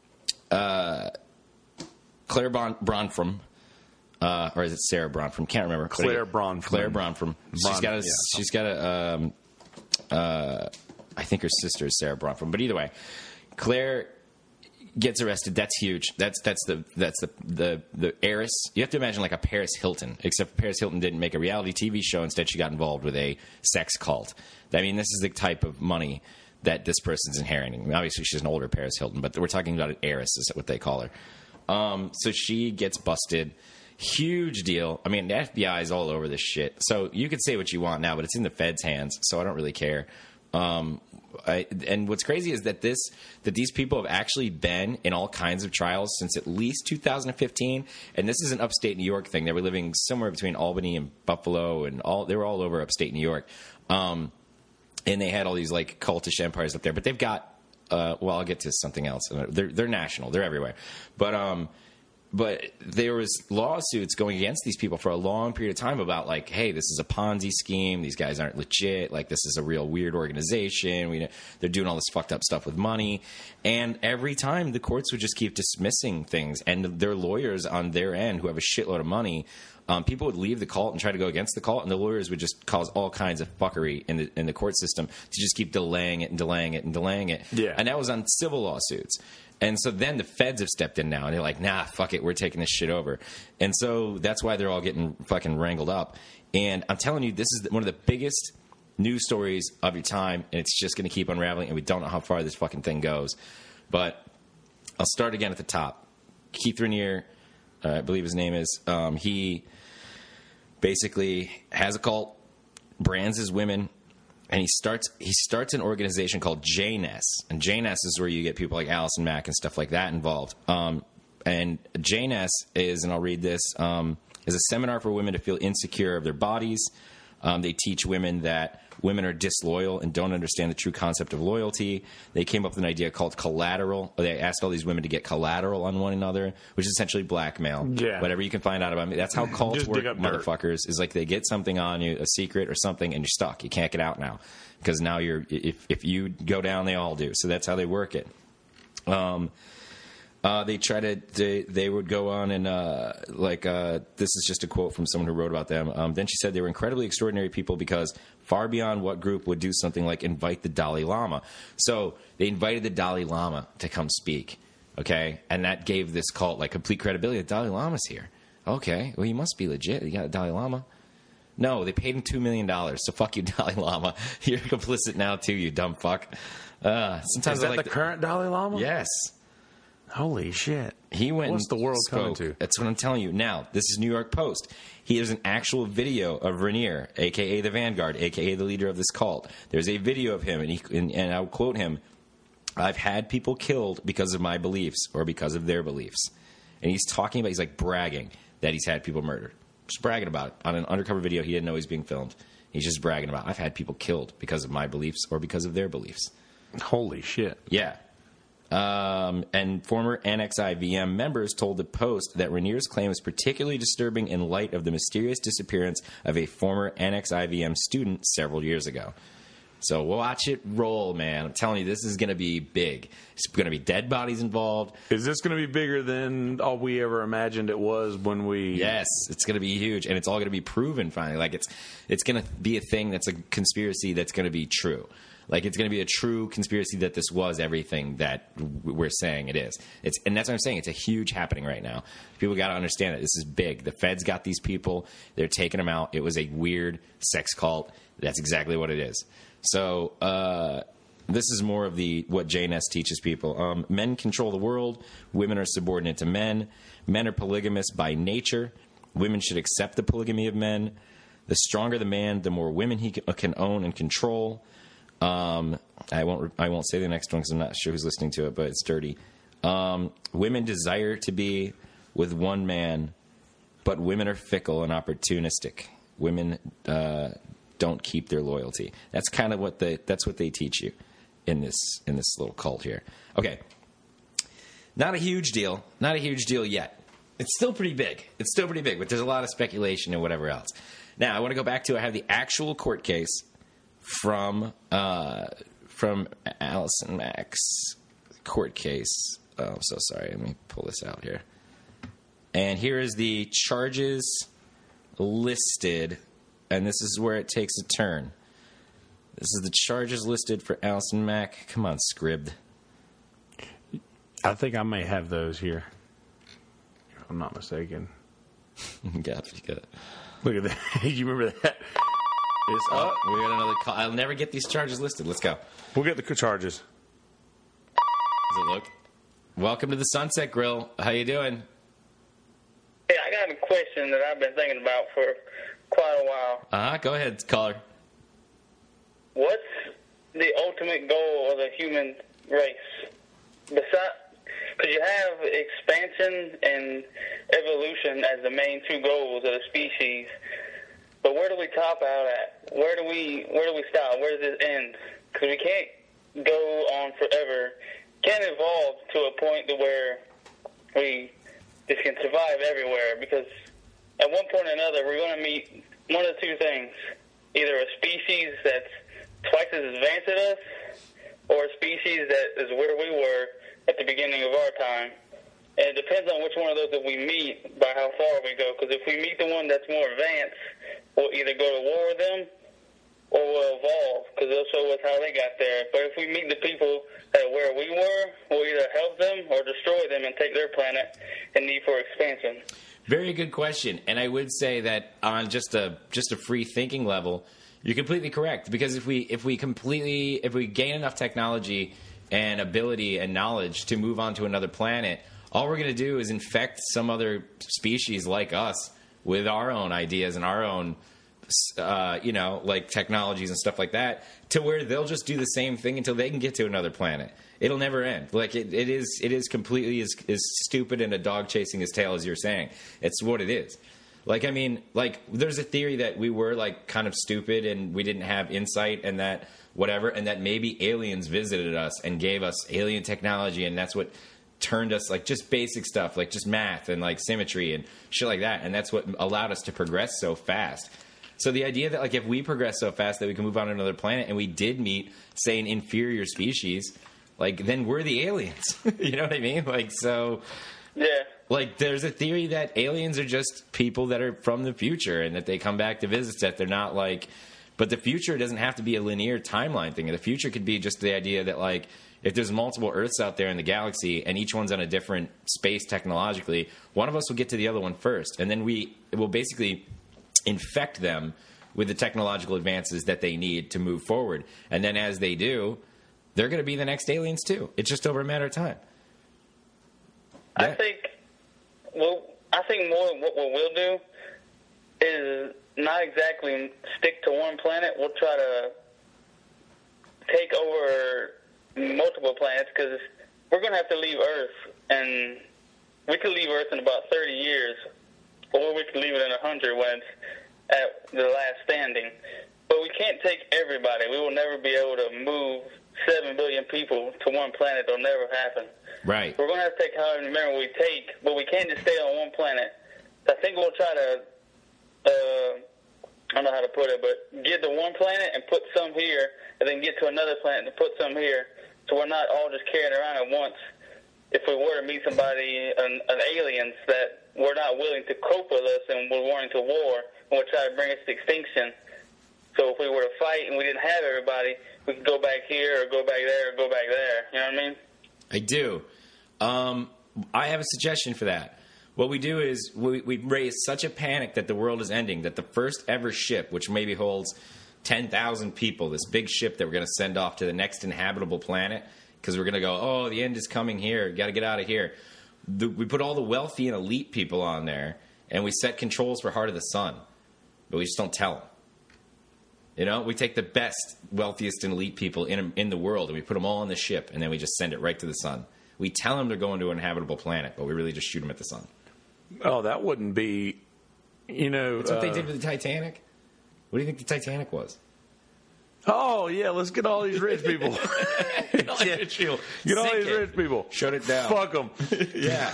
uh, Claire Bron- Bronfrom. Uh, or is it Sarah Bronfrom? Can't remember. Claire Bronfrom. Claire Bronfrom. She's Bron- got a. yeah. She's got a. Um, uh, I think her sister is Sarah Bronfrom. But either way, Claire gets arrested. That's huge. That's that's the that's the the the heiress. You have to imagine like a Paris Hilton, except Paris Hilton didn't make a reality T V show. Instead, she got involved with a sex cult. I mean, this is the type of money that this person's inheriting. I mean, obviously, she's an older Paris Hilton, but we're talking about an heiress, is what they call her. Um, so she gets busted. Huge deal. I mean, the F B I is all over this shit. So you could say what you want now, but it's in the Fed's hands, so I don't really care. Um, I, and what's crazy is that this that these people have actually been in all kinds of trials since at least two thousand fifteen, and this is an upstate New York thing. They were living somewhere between Albany and Buffalo, and all they were all over upstate New York. Um, and they had all these like cultish empires up there, but they've got. Uh, well, I'll get to something else. They're they're national. They're everywhere, but um. But there was lawsuits going against these people for a long period of time about like, hey, this is a Ponzi scheme. These guys aren't legit. Like, this is a real weird organization. We, they're doing all this fucked up stuff with money. And every time the courts would just keep dismissing things. And their lawyers on their end, who have a shitload of money, Um, people would leave the cult and try to go against the cult, and the lawyers would just cause all kinds of fuckery in the in the court system to just keep delaying it and delaying it and delaying it. Yeah. And that was on civil lawsuits. And so then the feds have stepped in now, and they're like, nah, fuck it, we're taking this shit over. And so that's why they're all getting fucking wrangled up. And I'm telling you, this is one of the biggest news stories of your time, and it's just going to keep unraveling, and we don't know how far this fucking thing goes. But I'll start again at the top. Keith Raniere, uh, I believe his name is, um, he basically has a cult, brands his women, and he starts he starts an organization called J N E S. And J N E S is where you get people like Allison Mack and stuff like that involved. Um, and J N E S is, and I'll read this, um, is a seminar for women to feel insecure of their bodies. Um, they teach women that women are disloyal and don't understand the true concept of loyalty. They came up with an idea called collateral. They asked all these women to get collateral on one another, which is essentially blackmail. Yeah. Whatever you can find out about me. That's how cults Just work, dig up dirt. motherfuckers. Is like they get something on you, a secret or something, and you're stuck. You can't get out now because now you're. If if you go down, they all do. So that's how they work it. Um. Uh, they try to, they, they would go on and, uh, like, uh, this is just a quote from someone who wrote about them. Um, then she said they were incredibly extraordinary people because far beyond what group would do something like invite the Dalai Lama. So they invited the Dalai Lama to come speak, okay? And that gave this cult, like, complete credibility. The Dalai Lama's here. Okay, well, you must be legit. You got a Dalai Lama? No, they paid him two million dollars, so fuck you, Dalai Lama. You're complicit now, too, you dumb fuck. Uh, sometimes Is I that like the current Dalai Lama? Yes. Holy shit. He went What's the world and spoke. coming to? That's what I'm telling you. Now, this is New York Post. He has an actual video of Raniere, a k a the Vanguard, a k a the leader of this cult. There's a video of him, and, he, and, and I'll quote him, I've had people killed because of my beliefs or because of their beliefs. And he's talking about, he's like bragging that he's had people murdered. Just bragging about it. On an undercover video, he didn't know he was being filmed. He's just bragging about, I've had people killed because of my beliefs or because of their beliefs. Holy shit. Yeah. Um, and former Annex I V M members told the Post that Raniere's claim is particularly disturbing in light of the mysterious disappearance of a former Annex I V M student several years ago. So watch it roll, man. I'm telling you, this is going to be big. It's going to be dead bodies involved. Is this going to be bigger than all we ever imagined it was when we... Yes, it's going to be huge, and it's all going to be proven finally. Like, it's it's going to be a thing that's a conspiracy that's going to be true. Like, it's going to be a true conspiracy that this was everything that we're saying it is. It's, and that's what I'm saying. It's a huge happening right now. People got to understand that this is big. The feds got these people. They're taking them out. It was a weird sex cult. That's exactly what it is. So uh, this is more of the what J N E S teaches people. Um, men control the world. Women are subordinate to men. Men are polygamous by nature. Women should accept the polygamy of men. The stronger the man, the more women he can own and control. Um, I won't. I won't say the next one because I'm not sure who's listening to it, but it's dirty. Um, women desire to be with one man, but women are fickle and opportunistic. Women uh, don't keep their loyalty. That's kind of what they. That's what they teach you in this in this little cult here. Okay, not a huge deal. Not a huge deal yet. It's still pretty big. It's still pretty big, but there's a lot of speculation and whatever else. Now I want to go back to. I have the actual court case from uh, from Allison Mack's court case. Oh, I'm so sorry. Let me pull this out here. And here is the charges listed, and this is where it takes a turn. This is the charges listed for Allison Mack. Come on, Scribd. I think I may have those here, if I'm not mistaken. God, you got it. Look at that. You remember that? It's Oh, up. we got another call. I'll never get these charges listed. Let's go. We'll get the charges. Does it look? Welcome to the Sunset Grill. How you doing? Hey, I got a question that I've been thinking about for quite a while. Uh-huh. Go ahead, caller. What's the ultimate goal of the human race? Besides, because you have expansion and evolution as the main two goals of the species, but where do we top out at? Where do we where do we stop? Where does it end? Because we can't go on forever. Can't evolve to a point to where we just can survive everywhere. Because at one point or another, we're going to meet one of two things: either a species that's twice as advanced as us, or a species that is where we were at the beginning of our time. And it depends on which one of those that we meet by how far we go. Because if we meet the one that's more advanced, we'll either go to war with them or we'll evolve, because they'll show us how they got there. But if we meet the people that are where we were, we'll either help them or destroy them and take their planet in need for expansion. Very good question. And I would say that on just a just a free thinking level, you're completely correct. Because if we if we completely if we gain enough technology and ability and knowledge to move on to another planet, all we're going to do is infect some other species like us with our own ideas and our own Uh, you know, like technologies and stuff like that, to where they'll just do the same thing until they can get to another planet. It'll never end. Like it, it is, it is completely as, as stupid and a dog chasing his tail as you're saying. It's what it is. Like, I mean, like there's a theory that we were like kind of stupid and we didn't have insight and that whatever, and that maybe aliens visited us and gave us alien technology, and that's what turned us, like just basic stuff, like just math and like symmetry and shit like that, and that's what allowed us to progress so fast. So the idea that, like, if we progress so fast that we can move on to another planet and we did meet, say, an inferior species, like, then we're the aliens. You know what I mean? Like, so, yeah. Like, there's a theory that aliens are just people that are from the future and that they come back to visit, that they're not, like, but the future doesn't have to be a linear timeline thing. The future could be just the idea that, like, if there's multiple Earths out there in the galaxy and each one's on a different space technologically, one of us will get to the other one first. And then we will basically infect them with the technological advances that they need to move forward. And then as they do, they're going to be the next aliens too. It's just over a matter of time. I Yeah. think, well, I think more what we'll do is not exactly stick to one planet. We'll try to take over multiple planets, because we're going to have to leave Earth, and we could leave Earth in about thirty years, or we can leave it in a hundred when it's at the last standing. But we can't take everybody. We will never be able to move seven billion people to one planet. It'll never happen. Right. We're going to have to take however many we take, but we can't just stay on one planet. I think we'll try to, uh, I don't know how to put it, but get to one planet and put some here, and then get to another planet and put some here, so we're not all just carrying around at once. If we were to meet somebody, an, an aliens that were not willing to cope with us and were wanting to war and would try to bring us to extinction. So if we were to fight and we didn't have everybody, we could go back here or go back there or go back there. You know what I mean? I do. Um, I have a suggestion for that. What we do is we, we raise such a panic that the world is ending that the first ever ship, which maybe holds ten thousand people, this big ship that we're going to send off to the next inhabitable planet, because we're going to go, oh, the end is coming here. Got to get out of here. The, we put all the wealthy and elite people on there, and we set controls for Heart of the Sun, but we just don't tell them. You know, we take the best, wealthiest, and elite people in in the world, and we put them all on the ship, and then we just send it right to the sun. We tell them they're going to an inhabitable planet, but we really just shoot them at the sun. Oh, that wouldn't be, you know. That's what uh, they did with the Titanic. What do you think the Titanic was? Oh, yeah, let's get all these rich people. Get all these rich people. Get all Sink these it. rich people. Shut it down. Fuck them. Yeah.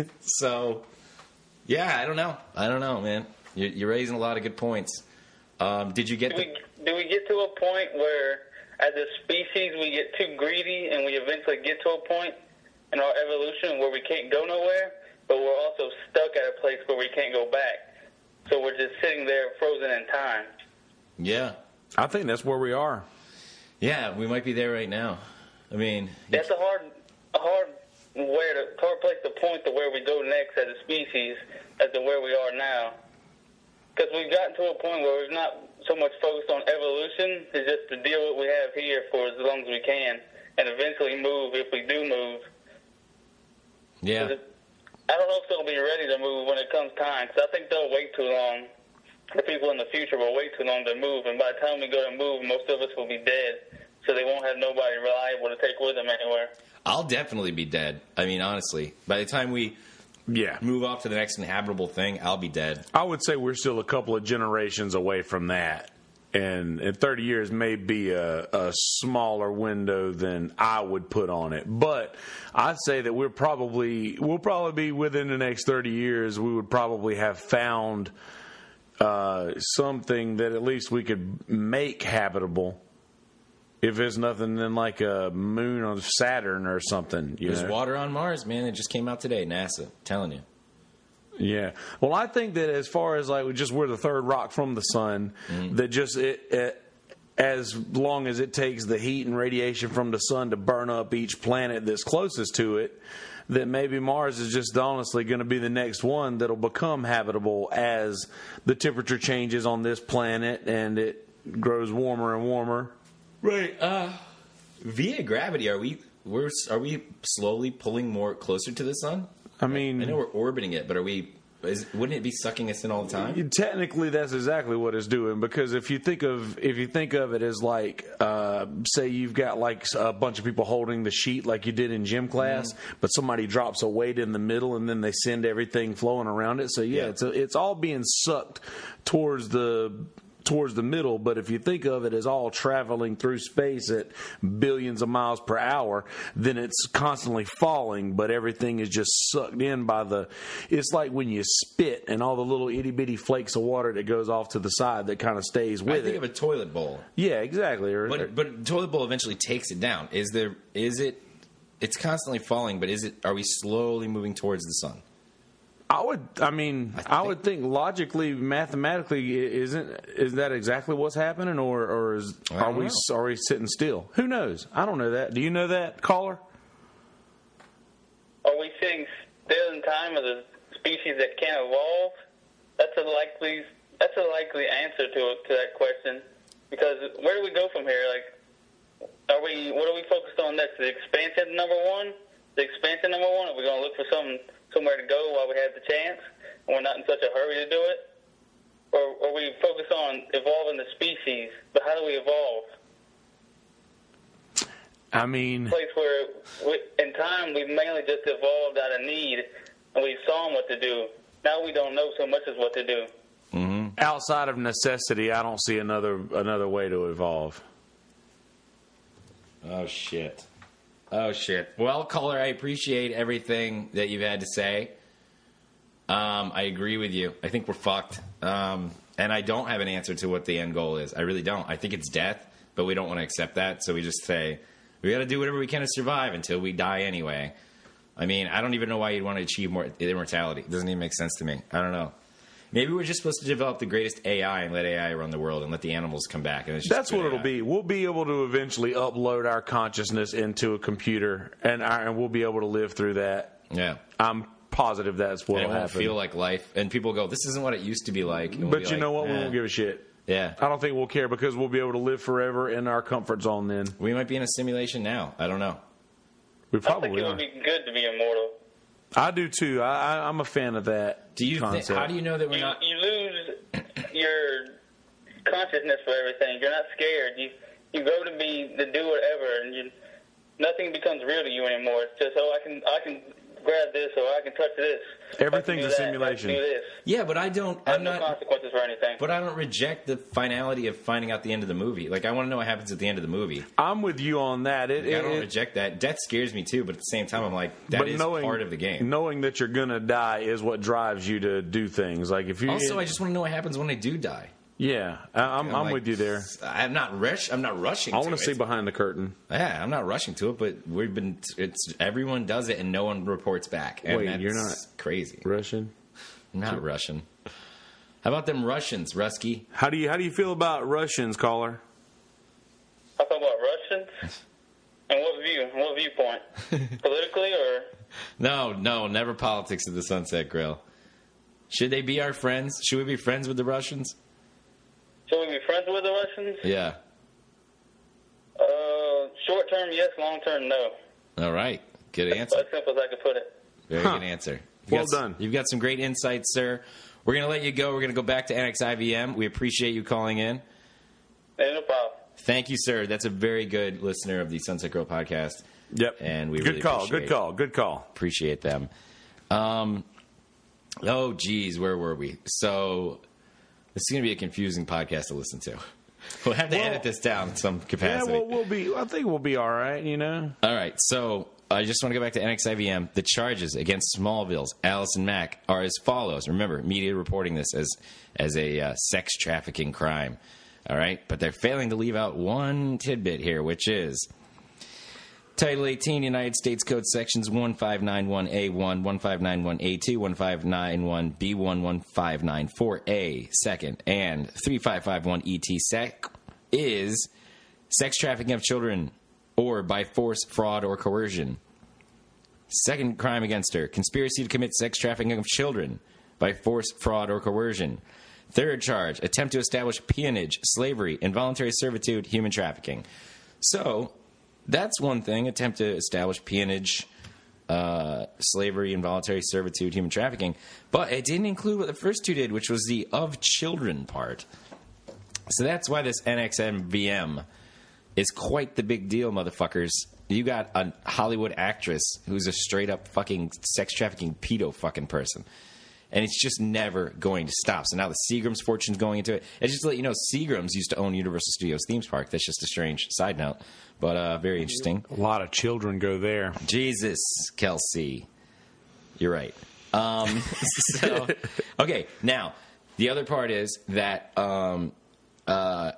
So, yeah, I don't know. I don't know, man. You're, you're raising a lot of good points. Um, did you get Do the... we, do we get to a point where, as a species, we get too greedy and we eventually get to a point in our evolution where we can't go nowhere, but we're also stuck at a place where we can't go back? So we're just sitting there frozen in time. Yeah. I think that's where we are. Yeah, we might be there right now. I mean... That's a hard, a hard where to, hard place to point to where we go next as a species as to where we are now. Because we've gotten to a point where we're not so much focused on evolution, it's just to deal with what we have here for as long as we can, and eventually move if we do move. Yeah. I don't know if they'll be ready to move when it comes time, because I think they'll wait too long. The people in the future will wait too long to move, and by the time we go to move, most of us will be dead, so they won't have nobody reliable to take with them anywhere. I'll definitely be dead. I mean, honestly, by the time we Yeah. move off to the next inhabitable thing, I'll be dead. I would say we're still a couple of generations away from that. And in thirty years may be a, a smaller window than I would put on it. But I'd say that we're probably, we'll probably be within the next thirty years, we would probably have found uh, something that at least we could make habitable. if it's nothing than like a moon of Saturn or something. You There's know? water on Mars, man. It just came out today. NASA, telling you. Yeah. Well, I think that as far as like just we're the third rock from the sun, mm-hmm. that just it, it as long as it takes the heat and radiation from the sun to burn up each planet that's closest to it, that maybe Mars is just honestly going to be the next one that'll become habitable as the temperature changes on this planet and it grows warmer and warmer. Right. Uh, via gravity, are we we're are we slowly pulling more closer to the sun? I mean, I know we're orbiting it, but are we? Is, wouldn't it be sucking us in all the time? Technically, that's exactly what it's doing. Because if you think of if you think of it as like, uh, say you've got like a bunch of people holding the sheet like you did in gym class, mm-hmm. but somebody drops a weight in the middle and then they send everything flowing around it. So yeah, yeah. it's a, it's all being sucked towards the. towards the middle, but if you think of it as all traveling through space at billions of miles per hour, then it's constantly falling, but everything is just sucked in by the, it's like when you spit and all the little itty bitty flakes of water that goes off to the side that kind of stays with it. I think it. of a toilet bowl. Yeah, exactly. Or, but but toilet bowl eventually takes it down. Is there, is it, it's constantly falling, but is it, are we slowly moving towards the sun? I would. I mean, I, I would think logically, mathematically, isn't is that exactly what's happening, or or is are we know. are we sitting still? Who knows? I don't know that. Do you know that, caller? Are we sitting still in time as a species that can't evolve? That's a likely. That's a likely answer to to that question. Because where do we go from here? Like, are we? What are we focused on next? The expansion number one. The expansion number one. Are we going to look for something? Somewhere to go while we have the chance, and we're not in such a hurry to do it? Or, or we focus on evolving the species, but how do we evolve? I mean... A place where, we, in time, we've mainly just evolved out of need, and we saw what to do. Now we don't know so much as what to do. Mm-hmm. Outside of necessity, I don't see another another way to evolve. Oh, shit. Oh, shit. Well, caller, I appreciate everything that you've had to say. Um, I agree with you. I think we're fucked. Um, and I don't have an answer to what the end goal is. I really don't. I think it's death, but we don't want to accept that. So we just say, we got to do whatever we can to survive until we die anyway. I mean, I don't even know why you'd want to achieve more immortality. It doesn't even make sense to me. I don't know. Maybe we're just supposed to develop the greatest A I and let A I run the world and let the animals come back. And it's just That's what it'll A I. be. We'll be able to eventually upload our consciousness into a computer, and, our, and we'll be able to live through that. Yeah. I'm positive that's what will happen. It happen. won't feel like life. And people go, this isn't what it used to be like. We'll but be you like, know what? eh. We won't give a shit. Yeah. I don't think we'll care because we'll be able to live forever in our comfort zone then. We might be in a simulation now. I don't know. We probably I think it are. would be good to be immortal. I do too. I, I, I'm a fan of that. Do you? Th- how do you know that we're you, not? You lose your consciousness for everything. You're not scared. You you grow to be to do whatever, and you, nothing becomes real to you anymore. It's just oh, I can I can grab this or I can touch this. Everything's a that, simulation. I can do this. Yeah, but I don't. I have I'm no not. consequences for anything. But I don't reject the finality of finding out the end of the movie. Like I want to know what happens at the end of the movie. I'm with you on that. It, Like, it, I don't it, reject that. Death scares me too, but at the same time, I'm like that but is knowing, part of the game. Knowing that you're gonna die is what drives you to do things. Like if you Also, it, I just want to know what happens when I do die. Yeah, I, I'm, I'm, I'm like, with you there. I'm not rush. I'm not rushing. I want to see behind the curtain. Yeah, I'm not rushing to it, but we've been. It's everyone does it, and no one reports back. And Wait, that's you're not crazy. Russian? I'm not Russian. How about them Russians, Rusky? How do you how do you feel about Russians, caller? I thought about Russians. And what view? What viewpoint? Politically or? No, no, never politics at the Sunset Grill. Should they be our friends? Should we be friends with the Russians? Should we be friends with the Russians? Yeah. Uh, short term, yes. Long term, no. All right. Good answer. As simple as I could put it. Very Huh. good answer. You've Well got, done. You've got some great insights, sir. We're going to let you go. We're going to go back to N X I V M. We appreciate you calling in. Hey, no problem. Thank you, sir. That's a very good listener of the Sunset Girl podcast. Yep. And we good really call. appreciate, Good call. Good call. Appreciate them. Um, oh, geez, where were we? So this is going to be a confusing podcast to listen to. We'll have to Well, edit this down in some capacity. Yeah, well, we'll be. I think we'll be all right. You know. All right, so I just want to go back to N X I V M. The charges against Smallville's Allison Mack are as follows. Remember, media reporting this as as a uh, sex trafficking crime. All right? But they're failing to leave out one tidbit here, which is Title eighteen, United States Code Sections one five nine one A one, one five nine one A two, one five nine one B one, one five nine four A, second, and three five five one E T sec is sex trafficking of children or by force, fraud, or coercion. Second crime against her, conspiracy to commit sex trafficking of children by force, fraud, or coercion. Third charge, attempt to establish peonage, slavery, involuntary servitude, human trafficking. So, that's one thing, attempt to establish peonage, uh, slavery, involuntary servitude, human trafficking. But it didn't include what the first two did, which was the of children part. So that's why this N X M V M is quite the big deal, motherfuckers. You got a Hollywood actress who's a straight-up fucking sex trafficking pedo fucking person. And it's just never going to stop. So now the Seagram's fortune's going into it. And just to let you know, Seagram's used to own Universal Studios Themes Park. That's just a strange side note, but uh, very interesting. A lot of children go there. Jesus, Kelsey. You're right. Um, so, okay, now, the other part is that um, uh,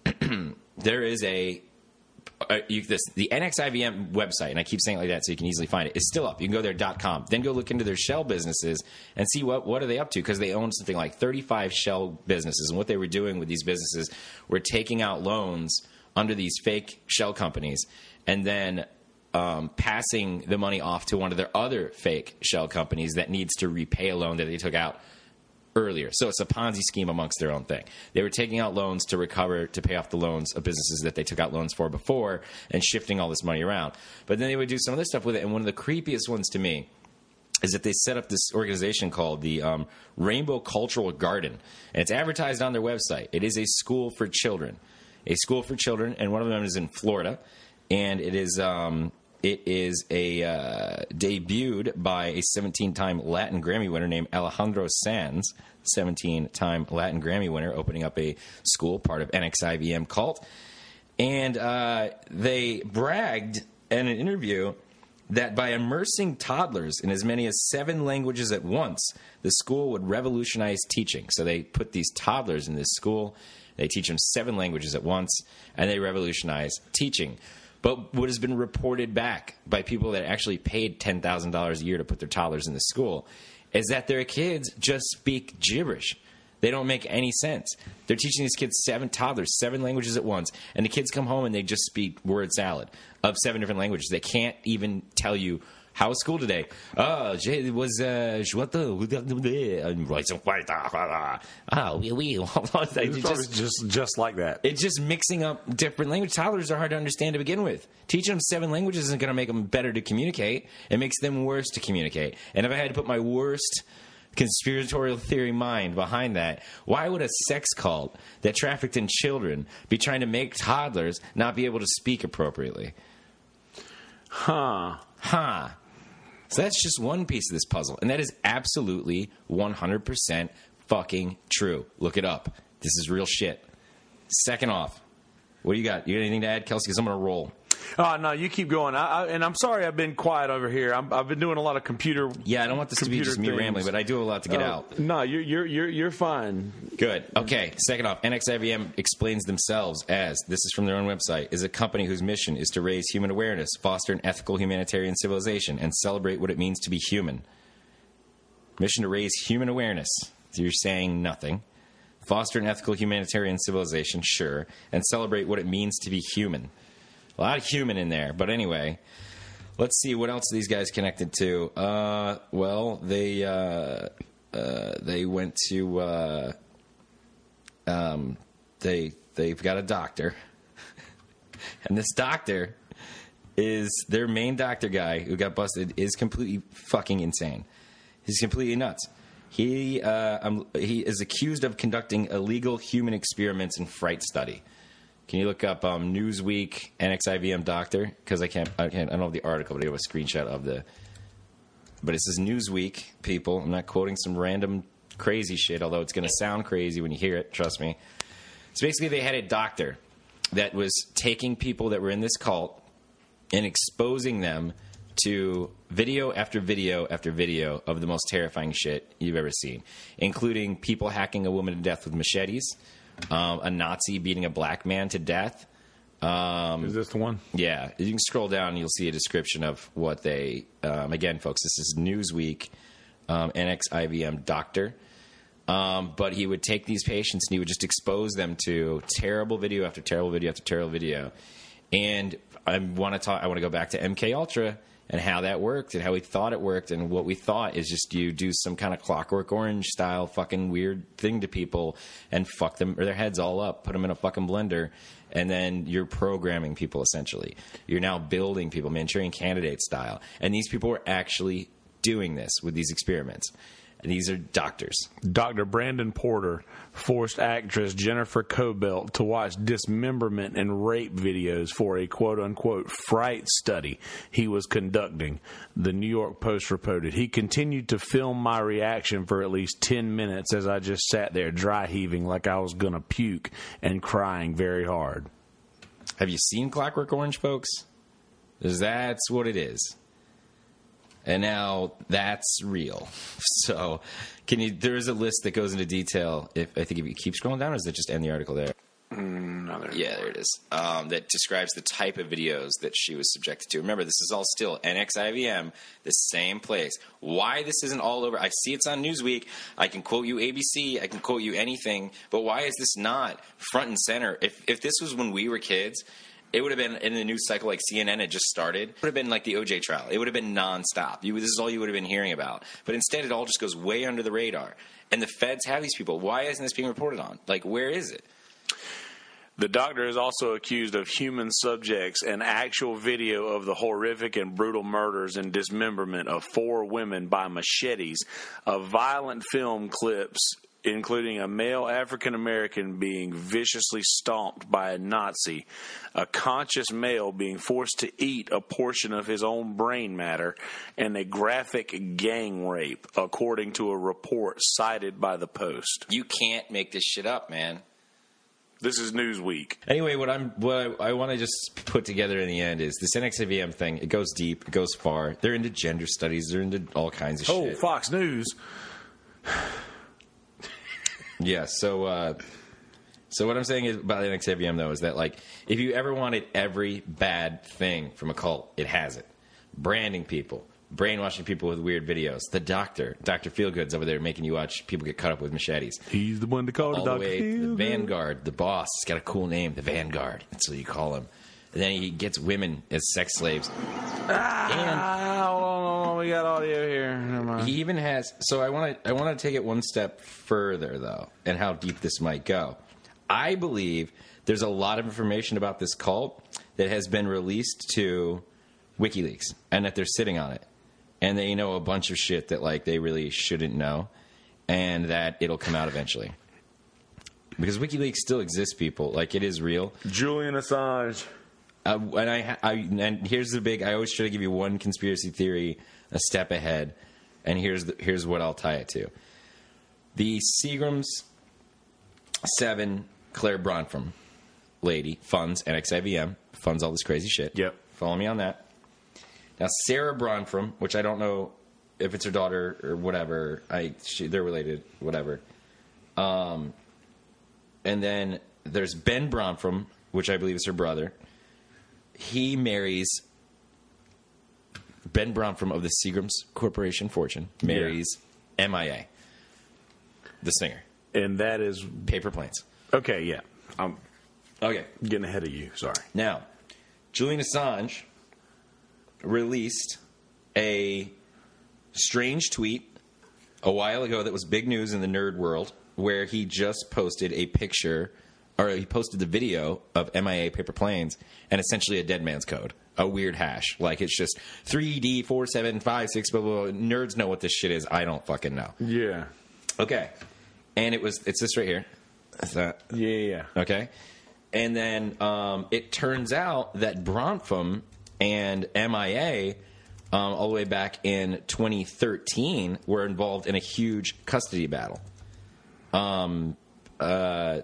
there is a... Uh, you, this, the N X I V M website, and I keep saying it like that so you can easily find it, is still up. You can go there dot com. Then go look into their shell businesses and see what, what are they up to, because they own something like thirty-five shell businesses. And what they were doing with these businesses were taking out loans under these fake shell companies and then um, passing the money off to one of their other fake shell companies that needs to repay a loan that they took out earlier. So it's a Ponzi scheme amongst their own thing. They were taking out loans to recover, to pay off the loans of businesses that they took out loans for before and shifting all this money around. But then they would do some other stuff with it. And one of the creepiest ones to me is that they set up this organization called the um, Rainbow Cultural Garden. And it's advertised on their website. It is a school for children. A school for children, and one of them is in Florida. And it is... Um, It is a uh, debuted by a seventeen-time Latin Grammy winner named Alejandro Sanz, seventeen-time Latin Grammy winner, opening up a school, part of N X I V M cult. And uh, they bragged in an interview that by immersing toddlers in as many as seven languages at once, the school would revolutionize teaching. So they put these toddlers in this school, they teach them seven languages at once, and they revolutionize teaching. But what has been reported back by people that actually paid ten thousand dollars a year to put their toddlers in the school is that their kids just speak gibberish. They don't make any sense. They're teaching these kids seven toddlers, seven languages at once, and the kids come home and they just speak word salad of seven different languages. They can't even tell you, how was school today? Oh, it was, uh, ah, oui, oui. It's just, just, just like that. It's just mixing up different languages. Toddlers are hard to understand to begin with. Teaching them seven languages isn't going to make them better to communicate. It makes them worse to communicate. And if I had to put my worst conspiratorial theory mind behind that, why would a sex cult that trafficked in children be trying to make toddlers not be able to speak appropriately? Huh. Huh. So that's just one piece of this puzzle. And that is absolutely one hundred percent fucking true. Look it up. This is real shit. Second off, what do you got? You got anything to add, Kelsey? Because I'm going to roll. Oh, no, you keep going. I, I, and I'm sorry I've been quiet over here. I'm, I've been doing a lot of computer Yeah, I don't want this to be just me things. rambling, but I do have a lot to get uh, out. No, you're, you're, you're, you're fine. Good. Okay, second off, N X I V M explains themselves as, this is from their own website, is a company whose mission is to raise human awareness, foster an ethical humanitarian civilization, and celebrate what it means to be human. Mission to raise human awareness. So you're saying nothing. Foster an ethical humanitarian civilization, sure, and celebrate what it means to be human. A lot of human in there, but anyway, let's see what else are these guys connected to. Uh, well, they uh, uh, they went to uh, um, they they've got a doctor, and this doctor is their main doctor guy who got busted is completely fucking insane. He's completely nuts. He uh, um, he is accused of conducting illegal human experiments in fright study. Can you look up um, Newsweek N X I V M doctor? Because I can't, I can't, I don't have the article, but I have a screenshot of the. But it says Newsweek, people. I'm not quoting some random crazy shit, although it's going to sound crazy when you hear it. Trust me. So basically, they had a doctor that was taking people that were in this cult and exposing them to video after video after video of the most terrifying shit you've ever seen, including people hacking a woman to death with machetes, um, a Nazi beating a black man to death. Um, Is this the one? Yeah, you can scroll down and you'll see a description of what they. Um, again, folks, this is Newsweek, um, N X I V M doctor. Um, but he would take these patients and he would just expose them to terrible video after terrible video after terrible video. And I want to talk. I want to go back to M K Ultra and how that worked and how we thought it worked. And what we thought is just you do some kind of Clockwork Orange style fucking weird thing to people and fuck them or their heads all up, put them in a fucking blender. And then you're programming people, essentially. You're now building people, Manchurian Candidate style. And these people were actually doing this with these experiments. And these are doctors. Doctor Brandon Porter forced actress Jennifer Cobelt to watch dismemberment and rape videos for a quote-unquote fright study he was conducting, the New York Post reported. He continued to film my reaction for at least ten minutes as I just sat there dry heaving like I was going to puke and crying very hard. Have you seen Clockwork Orange, folks? Because that's what it is. And now that's real. So, can you? There is a list that goes into detail. If I think if you keep scrolling down, or does it just end the article there? Mm, no, there yeah, there it is. Um, that describes the type of videos that she was subjected to. Remember, this is all still N X I V M, the same place. Why this isn't all over? I see it's on Newsweek. I can quote you A B C. I can quote you anything. But why is this not front and center? If if this was when we were kids, it would have been in the news cycle like C N N had just started. It would have been like the O J trial. It would have been nonstop. You, this is all you would have been hearing about. But instead, it all just goes way under the radar. And the feds have these people. Why isn't this being reported on? Like, where is it? The doctor is also accused of human subjects and actual video of the horrific and brutal murders and dismemberment of four women by machetes, of violent film clips including a male African-American being viciously stomped by a Nazi, a conscious male being forced to eat a portion of his own brain matter, and a graphic gang rape, according to a report cited by the Post. You can't make this shit up, man. This is Newsweek. Anyway, what I'm what I, I want to just put together in the end is this N X I V M thing. It goes deep. It goes far. They're into gender studies. They're into all kinds of oh, shit. Oh, Fox News. Yeah, so uh, so what I'm saying is about N X I V M, though, is that, like, if you ever wanted every bad thing from a cult, it has it. Branding people, brainwashing people with weird videos. The doctor, Doctor Feelgood's over there making you watch people get cut up with machetes. He's the one to call All the the Doctor way to the Feelgood. Vanguard, the boss. He's got a cool name, the Vanguard. That's what you call him. And then he gets women as sex slaves. Ah, hold on, hold on, we got audio here. Never mind. He even has. So I want to. I want to take it one step further, though, and how deep this might go. I believe there's a lot of information about this cult that has been released to WikiLeaks, and that they're sitting on it, and they know a bunch of shit that, like, they really shouldn't know, and that it'll come out eventually. Because WikiLeaks still exists, people. Like, it is real. Julian Assange. Uh, and I, I, and here's the big. I always try to give you one conspiracy theory a step ahead, and here's the, here's what I'll tie it to. The Seagram's Seven Claire Bronfman lady funds N X I V M, funds all this crazy shit. Yep. Follow me on that. Now Sarah Bronfman, which I don't know if it's her daughter or whatever. I she, they're related, whatever. Um, and then there's Ben Bronfman, which I believe is her brother. He marries Ben Bronfman of the Seagram's Corporation fortune, marries yeah. M I A, the singer. And that is... Paper Planes. Okay, yeah. I'm okay. getting ahead of you. Sorry. Now, Julian Assange released a strange tweet a while ago that was big news in the nerd world, where he just posted a picture... or he posted the video of M I A Paper Planes and essentially a dead man's code, a weird hash. Like, it's just three D four seven five six, blah, blah, blah. Nerds know what this shit is. I don't fucking know. Yeah. Okay. And it was, it's this right here. Is that? Yeah, yeah. Okay. And then um, it turns out that Bronfman and M I A, um, all the way back in twenty thirteen, were involved in a huge custody battle. Um, uh,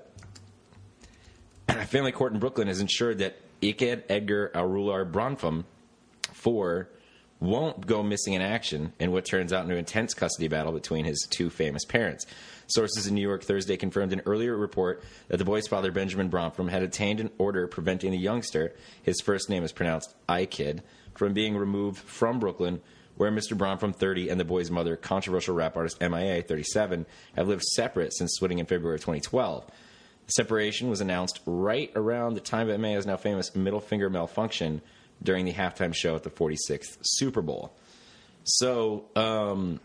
a family court in Brooklyn has ensured that Iked Edgar Arular Bronfman for won't go missing in action in what turns out into an intense custody battle between his two famous parents. Sources in New York Thursday confirmed an earlier report that the boy's father, Benjamin Bromfrom, had obtained an order preventing the youngster, his first name is pronounced I-Kid, from being removed from Brooklyn, where Mister Bromfrom, thirty, and the boy's mother, controversial rap artist M I A, thirty-seven, have lived separate since splitting in February of twenty twelve. The separation was announced right around the time of M I A's now famous middle finger malfunction during the halftime show at the forty-sixth Super Bowl. So, um,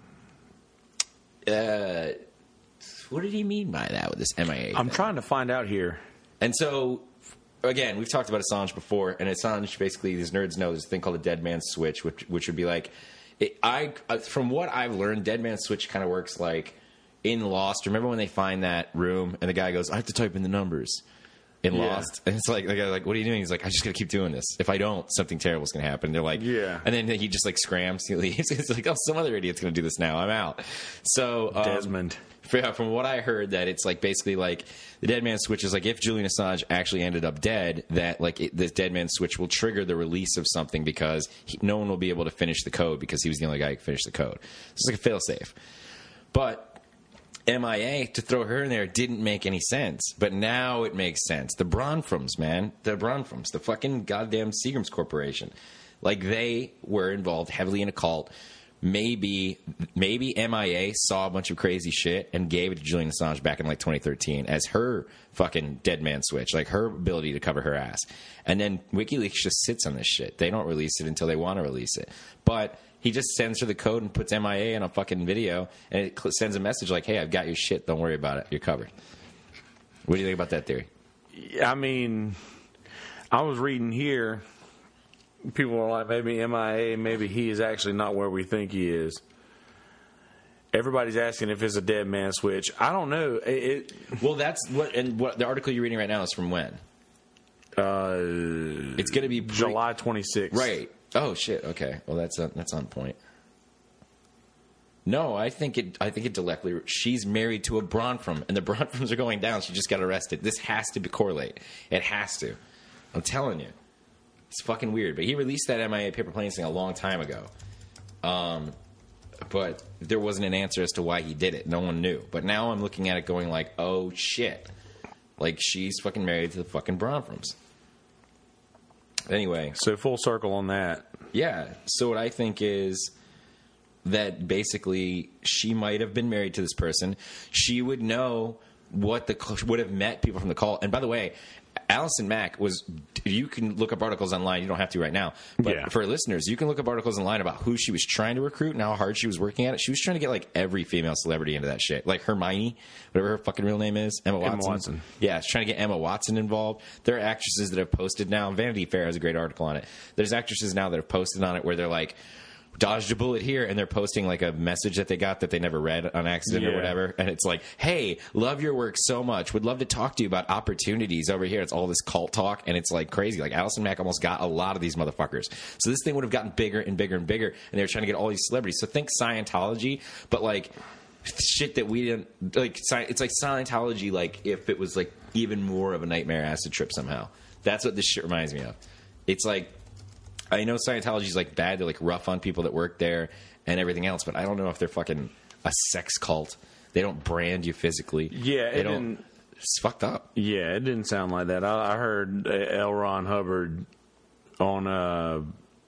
uh, what did he mean by that with this M I A I'm thing? trying to find out here. And so, again, we've talked about Assange before, and Assange, basically, these nerds know there's a thing called a dead man's switch, which which would be like, it, I uh, from what I've learned, dead man's switch kind of works like in Lost. Remember when they find that room, and the guy goes, I have to type in the numbers. In Yeah. Lost, and it's like the guy like, what are you doing? He's like, I just gotta keep doing this. If I don't, something terrible is gonna happen. They're like, Yeah. and then he just like scrams, he leaves. It's like, oh, some other idiot's gonna do this now. I'm out. So um, Desmond. from, from what I heard, that it's like basically like the dead man switch is like if Julian Assange actually ended up dead, that like it, this dead man switch will trigger the release of something because he, no one will be able to finish the code because he was the only guy who could finish the code. So it's like a failsafe. But M I A, to throw her in there, didn't make any sense. But now it makes sense. The Bromfroms, man. The Bromfroms. The fucking goddamn Seagrams Corporation. Like, they were involved heavily in a cult. Maybe maybe M I A saw a bunch of crazy shit and gave it to Julian Assange back in, like, twenty thirteen as her fucking dead man switch. Like, her ability to cover her ass. And then WikiLeaks just sits on this shit. They don't release it until they want to release it. But he just sends her the code and puts M I A in a fucking video, and it cl- sends a message like, hey, I've got your shit. Don't worry about it. You're covered. What do you think about that theory? I mean, I was reading here. People are like, maybe M I A, maybe he is actually not where we think he is. Everybody's asking if it's a dead man switch. I don't know. It, it Well, that's what, and what the article you're reading right now is from when? uh, It's going to be pre- July twenty-sixth. Right. Oh shit. Okay. Well, that's uh, that's on point. No, I think it. I think it directly. She's married to a Bromfrom, and the Bromfroms are going down. She just got arrested. This has to be correlate. It has to. I'm telling you, it's fucking weird. But he released that M I A paper planes thing a long time ago. Um, but there wasn't an answer as to why he did it. No one knew. But now I'm looking at it, going like, oh shit, like she's fucking married to the fucking Bromfroms. Anyway, So full circle on that. yeah. So what I think is that basically she might have been married to this person. She would know what the would have met people from the call. And by the way, Allison Mack was. You can look up articles online. You don't have to right now, but Yeah. for listeners, you can look up articles online about who she was trying to recruit and how hard she was working at it. She was trying to get like every female celebrity into that shit, like Hermione, whatever her fucking real name is, Emma Watson. Emma Watson. Yeah, she's trying to get Emma Watson involved. There are actresses that have posted now. Vanity Fair has a great article on it. There's actresses now that have posted on it where they're like, dodged a bullet here, and they're posting like a message that they got that they never read on accident or Yeah. whatever. And it's like, hey, love your work so much. Would love to talk to you about opportunities over here. It's all this cult talk, and it's like crazy. Like Allison Mack almost got a lot of these motherfuckers. So this thing would have gotten bigger and bigger and bigger, and they were trying to get all these celebrities. So think Scientology, but like shit that we didn't like. Sci- It's like Scientology, like if it was like even more of a nightmare acid trip somehow. That's what this shit reminds me of. It's like, I know Scientology's like bad. They're like rough on people that work there and everything else, but I don't know if they're fucking a sex cult. They don't brand you physically. Yeah, they it don't. didn't- It's fucked up. Yeah, it didn't sound like that. I, I heard uh, L. Ron Hubbard on uh,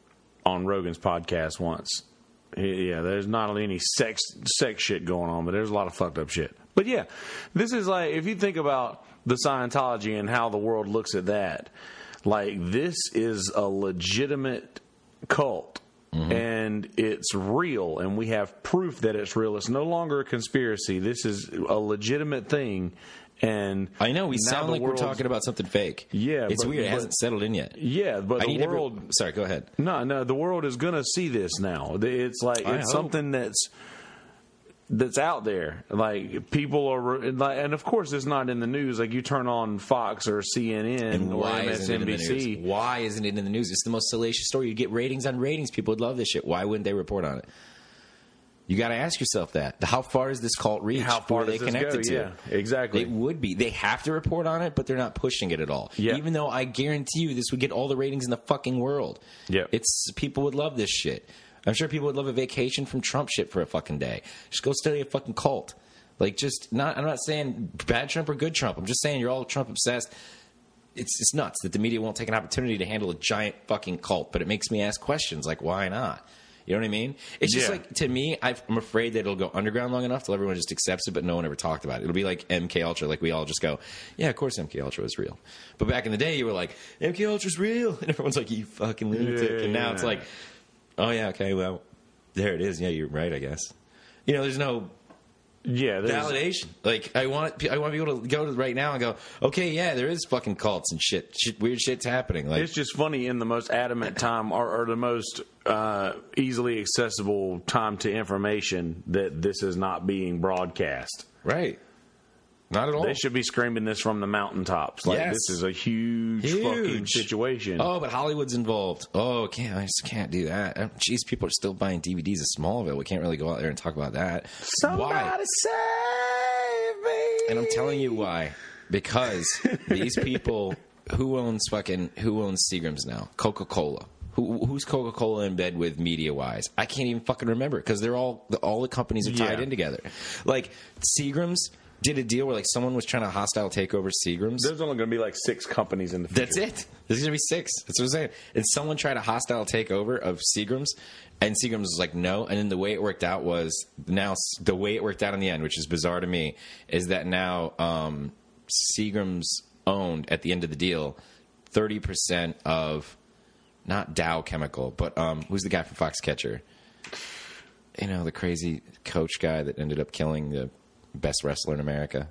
on Rogan's podcast once. He, yeah, there's not any sex sex shit going on, but there's a lot of fucked up shit. But yeah, this is like, if you think about the Scientology and how the world looks at that, like this is a legitimate cult. Mm-hmm. And it's real, and we have proof that it's real. It's no longer a conspiracy. This is a legitimate thing. And I know we now sound the like we're world's- talking about something fake. Yeah, it's but- weird. It but- hasn't settled in yet. Yeah, but I the need every- world. Sorry, go ahead. No, no, the world is going to see this now. It's like I it's hope. something that's that's out there. Like people are, and of course, it's not in the news. Like you turn on Fox or C N N And or why isn't it in the MSNBC. news? Why isn't it in the news? It's the most salacious story. You get ratings on ratings. People would love this shit. Why wouldn't they report on it? You got to ask yourself that. How far is this cult reach? How far Who are they does this connected go? to? Yeah, exactly. It would be. They have to report on it, but they're not pushing it at all. Yeah. Even though I guarantee you this would get all the ratings in the fucking world. Yeah. It's people would love this shit. I'm sure people would love a vacation from Trump shit for a fucking day. Just go study a fucking cult. Like, just not. I'm not saying bad Trump or good Trump. I'm just saying you're all Trump obsessed. It's it's nuts that the media won't take an opportunity to handle a giant fucking cult. But it makes me ask questions like, why not? You know what I mean? It's just Yeah. like, to me, I've, I'm afraid that it'll go underground long enough till everyone just accepts it, but no one ever talked about it. It'll be like M K Ultra. Like, we all just go, yeah, of course M K Ultra was real. But back in the day, you were like, M K Ultra's real. And everyone's like, you fucking lunatic. Yeah, and now yeah. it's like, oh, yeah, okay, well, there it is. Yeah, you're right, I guess. You know, there's no Yeah, there's, validation. Like, I want I want people to go to right now and go, okay, yeah, there is fucking cults and shit. shit weird shit's happening. Like, it's just funny in the most adamant time or, or the most uh, easily accessible time to information that this is not being broadcast. right. Not at all. They should be screaming this from the mountaintops. Like, Yes. this is a huge, Huge. fucking situation. Oh, but Hollywood's involved. Oh, can't I just can't do that. Oh, Jeez, people are still buying D V Ds of Smallville. We can't really go out there and talk about that. Somebody Why? save me! And I'm telling you why. Because these people, who owns fucking who owns Seagram's now? Coca-Cola. Who, who's Coca-Cola in bed with media-wise? I can't even fucking remember because they're all the, all the companies are tied Yeah. in together. Like Seagram's did a deal where like someone was trying to hostile take over Seagram's. There's only going to be like six companies in the future. That's it. There's going to be six. That's what I'm saying. And someone tried a hostile takeover of Seagram's, and Seagram's was like, no. And then the way it worked out was now the way it worked out in the end, which is bizarre to me, is that now um, Seagram's owned at the end of the deal thirty percent of not Dow Chemical, but um, who's the guy from Foxcatcher? You know, the crazy coach guy that ended up killing the best wrestler in America.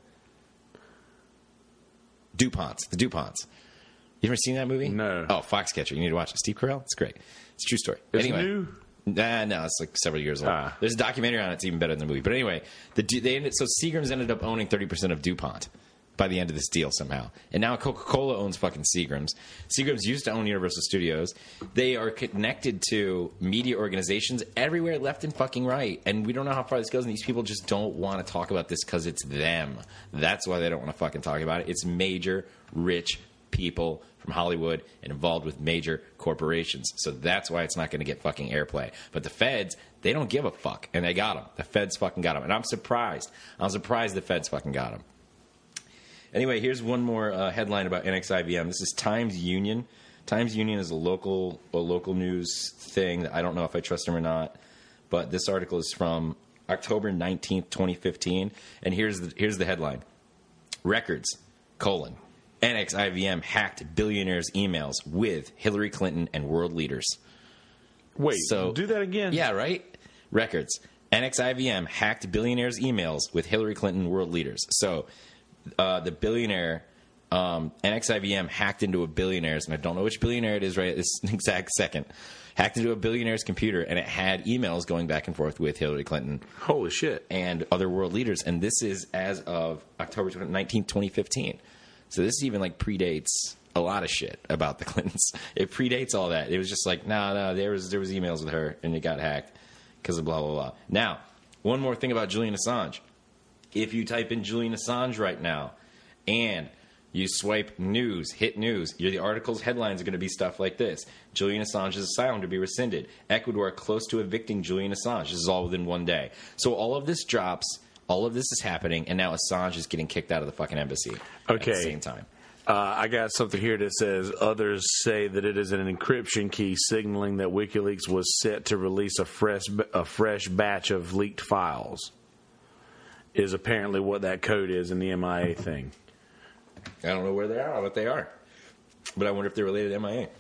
DuPont. The DuPonts. You ever seen that movie? No. Oh, Foxcatcher. You need to watch it. Steve Carell? It's great. It's a true story. It's anyway. new? Nah, no, it's like several years old. Ah. There's a documentary on it. It's even better than the movie. But anyway, the, they ended, so Seagram's ended up owning thirty percent of DuPont by the end of this deal somehow. And now Coca-Cola owns fucking Seagram's. Seagram's used to own Universal Studios. They are connected to media organizations everywhere left and fucking right. And we don't know how far this goes, and these people just don't want to talk about this because it's them. That's why they don't want to fucking talk about it. It's major, rich people from Hollywood and involved with major corporations. So that's why it's not going to get fucking airplay. But the feds, they don't give a fuck, and they got them. The feds fucking got them. And I'm surprised. I'm surprised the feds fucking got them. Anyway, here's one more uh, headline about N X I V M. This is Times Union. Times Union is a local a local news thing that I don't know if I trust them or not. But this article is from October nineteenth, twenty fifteen. And here's the, here's the headline. Records, colon, N X I V M hacked billionaires' emails with Hillary Clinton and world leaders. Wait, So- do that again? Yeah, right? Records. N X I V M hacked billionaires' emails with Hillary Clinton and world leaders. So uh, the billionaire, um, N X I V M hacked into a billionaire's, and I don't know which billionaire it is right at this exact second, hacked into a billionaire's computer, and it had emails going back and forth with Hillary Clinton Holy shit. and other world leaders. And this is as of October nineteenth, twenty fifteen. So this even like predates a lot of shit about the Clintons. It predates all that. It was just like, no, no, there was there was emails with her, and it got hacked because of blah, blah, blah. Now, one more thing about Julian Assange. If you type in Julian Assange right now and you swipe news, hit news, your, the article's headlines are going to be stuff like this. Julian Assange's asylum to be rescinded. Ecuador close to evicting Julian Assange. This is all within one day. So all of this drops, all of this is happening, and now Assange is getting kicked out of the fucking embassy at Okay. the same time. Uh, I got something here that says others say that it is an encryption key signaling that WikiLeaks was set to release a fresh a fresh batch of leaked files. Is apparently what that code is in the M I A thing. I don't know where they are or what they are. But I wonder if they're related to M I A.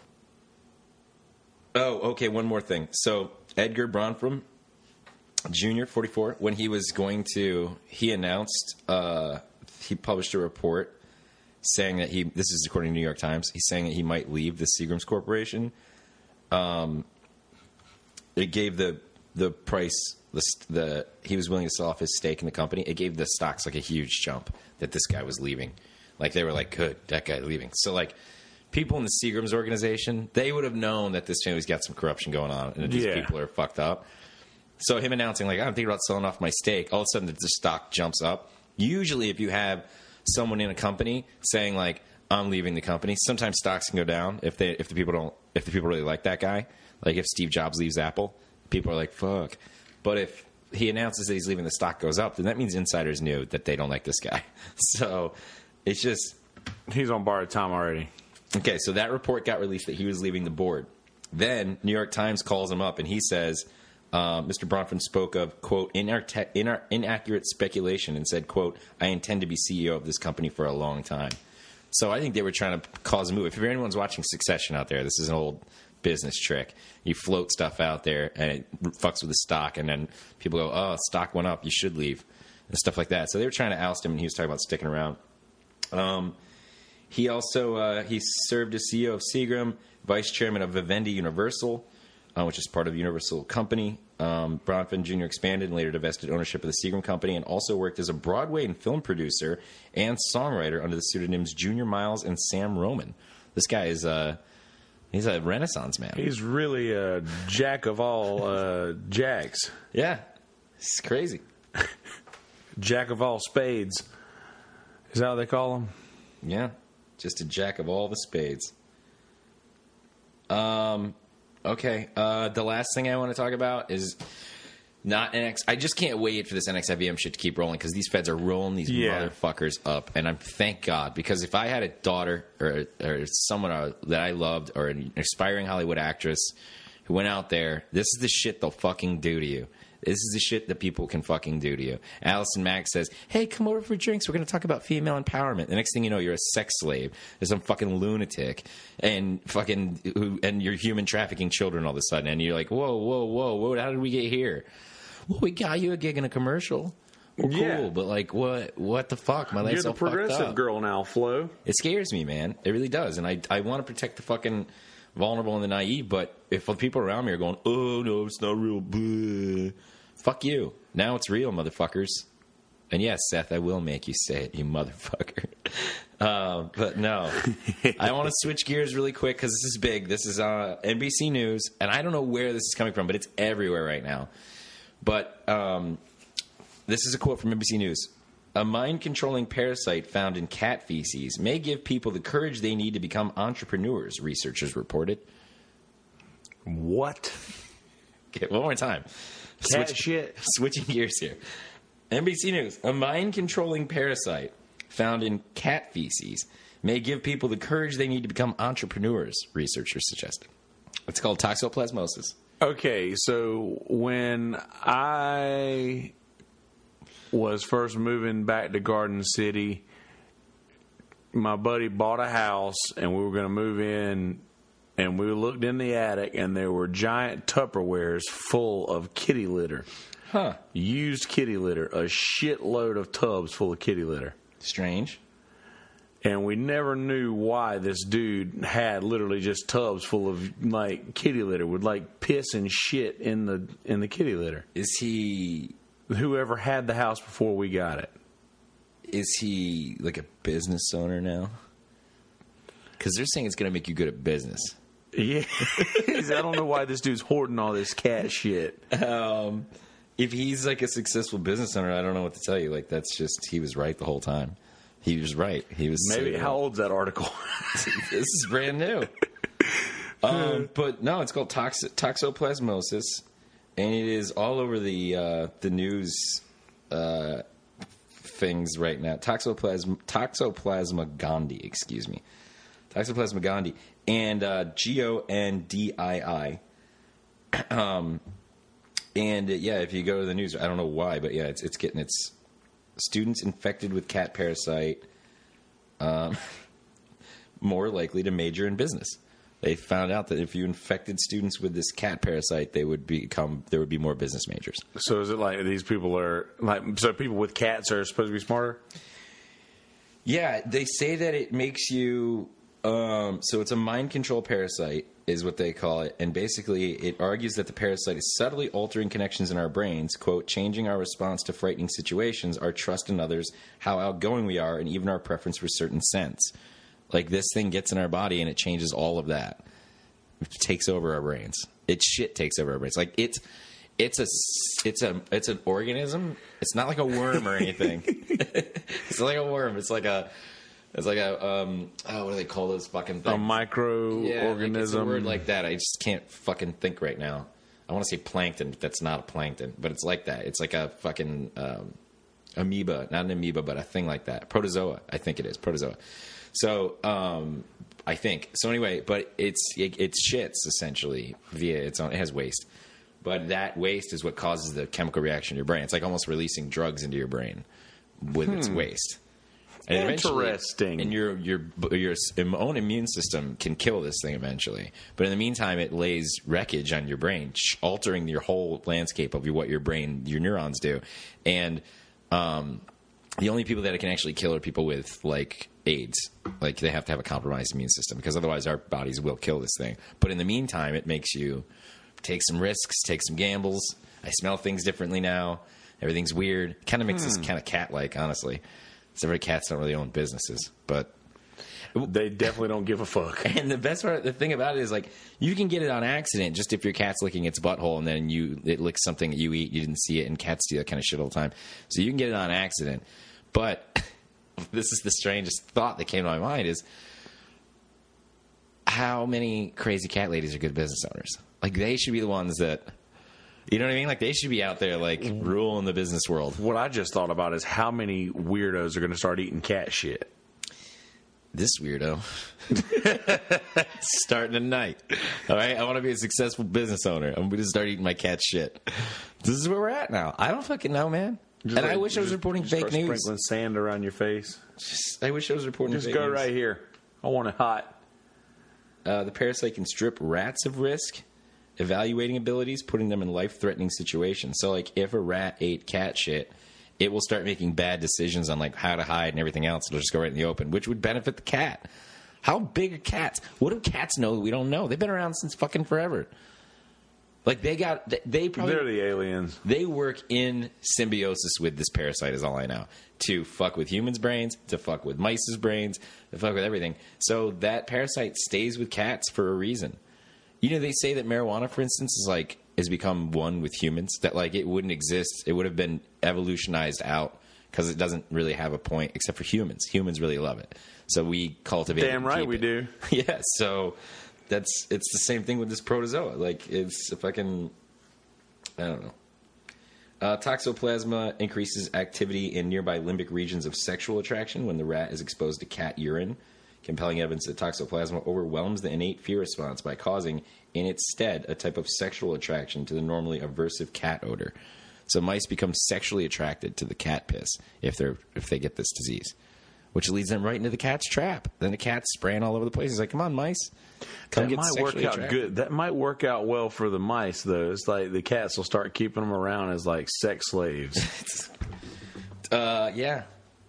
Oh, okay, one more thing. So Edgar Bronfman Junior, forty-four, when he was going to, he announced, uh, he published a report saying that he, this is according to New York Times, he's saying that he might leave the Seagram's Corporation. Um, it gave the the price, the, the he was willing to sell off his stake in the company. It gave the stocks like a huge jump that this guy was leaving. Like they were like, good, that guy's leaving. So like people in the Seagram's organization, they would have known that this family's got some corruption going on and that these Yeah. people are fucked up. So him announcing like, I'm thinking about selling off my stake, all of a sudden the stock jumps up. Usually if you have someone in a company saying like, I'm leaving the company, sometimes stocks can go down if they if the people don't if the people really like that guy. Like if Steve Jobs leaves Apple, people are like, fuck. But if he announces that he's leaving, the stock goes up, then that means insiders knew that they don't like this guy. So it's just... He's on borrowed time already. Okay, so that report got released that he was leaving the board. Then New York Times calls him up, and he says, uh, Mister Bronfman spoke of, quote, inarte- inar- inaccurate speculation and said, quote, I intend to be C E O of this company for a long time. So I think they were trying to cause a move. If anyone's watching Succession out there, this is an old business trick. You float stuff out there, and it fucks with the stock, and then people go, oh, stock went up, you should leave, and stuff like that. So they were trying to oust him, and he was talking about sticking around. Um, he also uh, he served as C E O of Seagram, vice chairman of Vivendi Universal, uh, which is part of Universal Company. Um, Bronfman Junior expanded and later divested ownership of the Seagram Company, and also worked as a Broadway and film producer and songwriter under the pseudonyms Junior Miles and Sam Roman. This guy is uh, he's a Renaissance man. He's really a jack of all uh, jacks. Yeah, it's crazy. Jack of all spades. Is that what they call him? Yeah, just a jack of all the spades. Um, okay. Uh, the last thing I want to talk about is not N X. I just can't wait for this N X I V M shit to keep rolling because these feds are rolling these Yeah. motherfuckers up, and I'm thank God, because if I had a daughter or or someone uh, that I loved or an aspiring Hollywood actress who went out there, this is the shit they'll fucking do to you. This is the shit that people can fucking do to you. Allison Mack says, hey, come over for drinks. We're going to talk about female empowerment. The next thing you know, you're a sex slave. There's some fucking lunatic and fucking who, and you're human trafficking children all of a sudden. And you're like, whoa, whoa, whoa, whoa, how did we get here? Well, we got you a gig in a commercial. Well, cool, Yeah. but like, what What the fuck? My life's You're the all fucked progressive up. girl now, Flo. It scares me, man. It really does. And I, I want to protect the fucking vulnerable and the naive, but if the people around me are going, oh, no, it's not real, blah. Fuck you. Now it's real, motherfuckers. And yes, Seth, I will make you say it, you motherfucker. Uh, but no. I want to switch gears really quick because this is big. This is uh, N B C News, and I don't know where this is coming from, but it's everywhere right now. But um, this is a quote from N B C News. A mind-controlling parasite found in cat feces may give people the courage they need to become entrepreneurs, researchers reported. What? Okay, one more time. Cat Switch- shit. Switching gears here. N B C News. A mind-controlling parasite found in cat feces may give people the courage they need to become entrepreneurs, researchers suggested. It's called toxoplasmosis. Okay, so when I was first moving back to Garden City, my buddy bought a house, and we were going to move in, and we looked in the attic, and there were giant Tupperwares full of kitty litter. Huh. Used kitty litter. A shitload of tubs full of kitty litter. Strange. And we never knew why this dude had literally just tubs full of like kitty litter with like piss and shit in the in the kitty litter. Is he Whoever had the house before we got it. is he like a business owner now? Because they're saying it's going to make you good at business. Yeah. I don't know why this dude's hoarding all this cat shit. Um, if he's like a successful business owner, I don't know what to tell you. Like, that's just, he was right the whole time. He was right. He was Maybe so- how old's that article? This is brand new. Um, but no, it's called tox- toxoplasmosis, and it is all over the uh, the news uh, things right now. Toxoplasm Toxoplasma gondii, excuse me, Toxoplasma gondii, and uh, G O N D I I. Um, and uh, yeah, if you go to the news, I don't know why, but yeah, it's it's getting its students infected with cat parasite um, more likely to major in business. They found out that if you infected students with this cat parasite, they would become there would be more business majors. So is it like these people are like so people with cats are supposed to be smarter? Yeah, they say that it makes you. Um, so it's a mind control parasite, is what they call it, and basically it argues that the parasite is subtly altering connections in our brains, quote, changing our response to frightening situations, our trust in others, how outgoing we are, and even our preference for certain scents. Like, this thing gets in our body and it changes all of that. It takes over our brains. It shit takes over our brains. Like, it's it's a it's a it's an organism. It's not like a worm or anything. It's like a worm. It's like a it's like a um oh, what do they call those fucking things? A microorganism. Yeah, like it's a word like that. I just can't fucking think right now. I want to say plankton, but that's not a plankton. But it's like that. It's like a fucking um, amoeba, not an amoeba, but a thing like that. Protozoa, I think it is protozoa. So um, I think so. Anyway, but it's it, it shits essentially via its own. It has waste, but that waste is what causes the chemical reaction in your brain. It's like almost releasing drugs into your brain with hmm. its waste. And Interesting. And your your your own immune system can kill this thing eventually. But in the meantime, it lays wreckage on your brain, altering your whole landscape of what your brain, your neurons do. And um, the only people that it can actually kill are people with like AIDS. Like they have to have a compromised immune system because otherwise our bodies will kill this thing. But in the meantime, it makes you take some risks, take some gambles. I smell things differently now. Everything's weird. Kind of makes hmm. us kind of cat-like, honestly. Except for cats don't really own businesses, but they definitely don't give a fuck. And the best part, the thing about it is, like, you can get it on accident just if your cat's licking its butthole and then you it licks something that you eat, you didn't see it, and cats do that kind of shit all the time. So you can get it on accident. But this is the strangest thought that came to my mind is how many crazy cat ladies are good business owners? Like, they should be the ones that... You know what I mean? Like, they should be out there, like, ruling the business world. What I just thought about is how many weirdos are going to start eating cat shit. This weirdo. Starting tonight. All right? I want to be a successful business owner. I'm going to start eating my cat shit. This is where we're at now. I don't fucking know, man. Just and like, I wish I was reporting just fake start news. Sprinkling sand around your face. Just, I wish I was reporting just fake news. Just go right here. I want it hot. Uh, the parasite can strip rats of risk. Evaluating abilities, putting them in life-threatening situations. So, like, if a rat ate cat shit, it will start making bad decisions on, like, how to hide and everything else. It'll just go right in the open, which would benefit the cat. How big are cats? What do cats know that we don't know? They've been around since fucking forever. Like, they got... They probably... They're the aliens. They work in symbiosis with this parasite, is all I know. To fuck with humans' brains, to fuck with mice's brains, to fuck with everything. So that parasite stays with cats for a reason. You know, they say that marijuana, for instance, is like has become one with humans. That like it wouldn't exist. It would have been evolutionized out because it doesn't really have a point except for humans. Humans really love it, so we cultivate. Damn it and right keep we it. do. Yeah, so that's it's the same thing with this protozoa. Like it's a fucking I don't know. Uh, toxoplasma increases activity in nearby limbic regions of sexual attraction when the rat is exposed to cat urine. Compelling evidence that toxoplasma overwhelms the innate fear response by causing, in its stead, a type of sexual attraction to the normally aversive cat odor. So mice become sexually attracted to the cat piss if they're if they get this disease, which leads them right into the cat's trap. Then the cat's spraying all over the place. It's like, come on, mice, come that get might sexually work out attracted. good. That might work out well for the mice, though. It's like the cats will start keeping them around as like sex slaves. uh, yeah.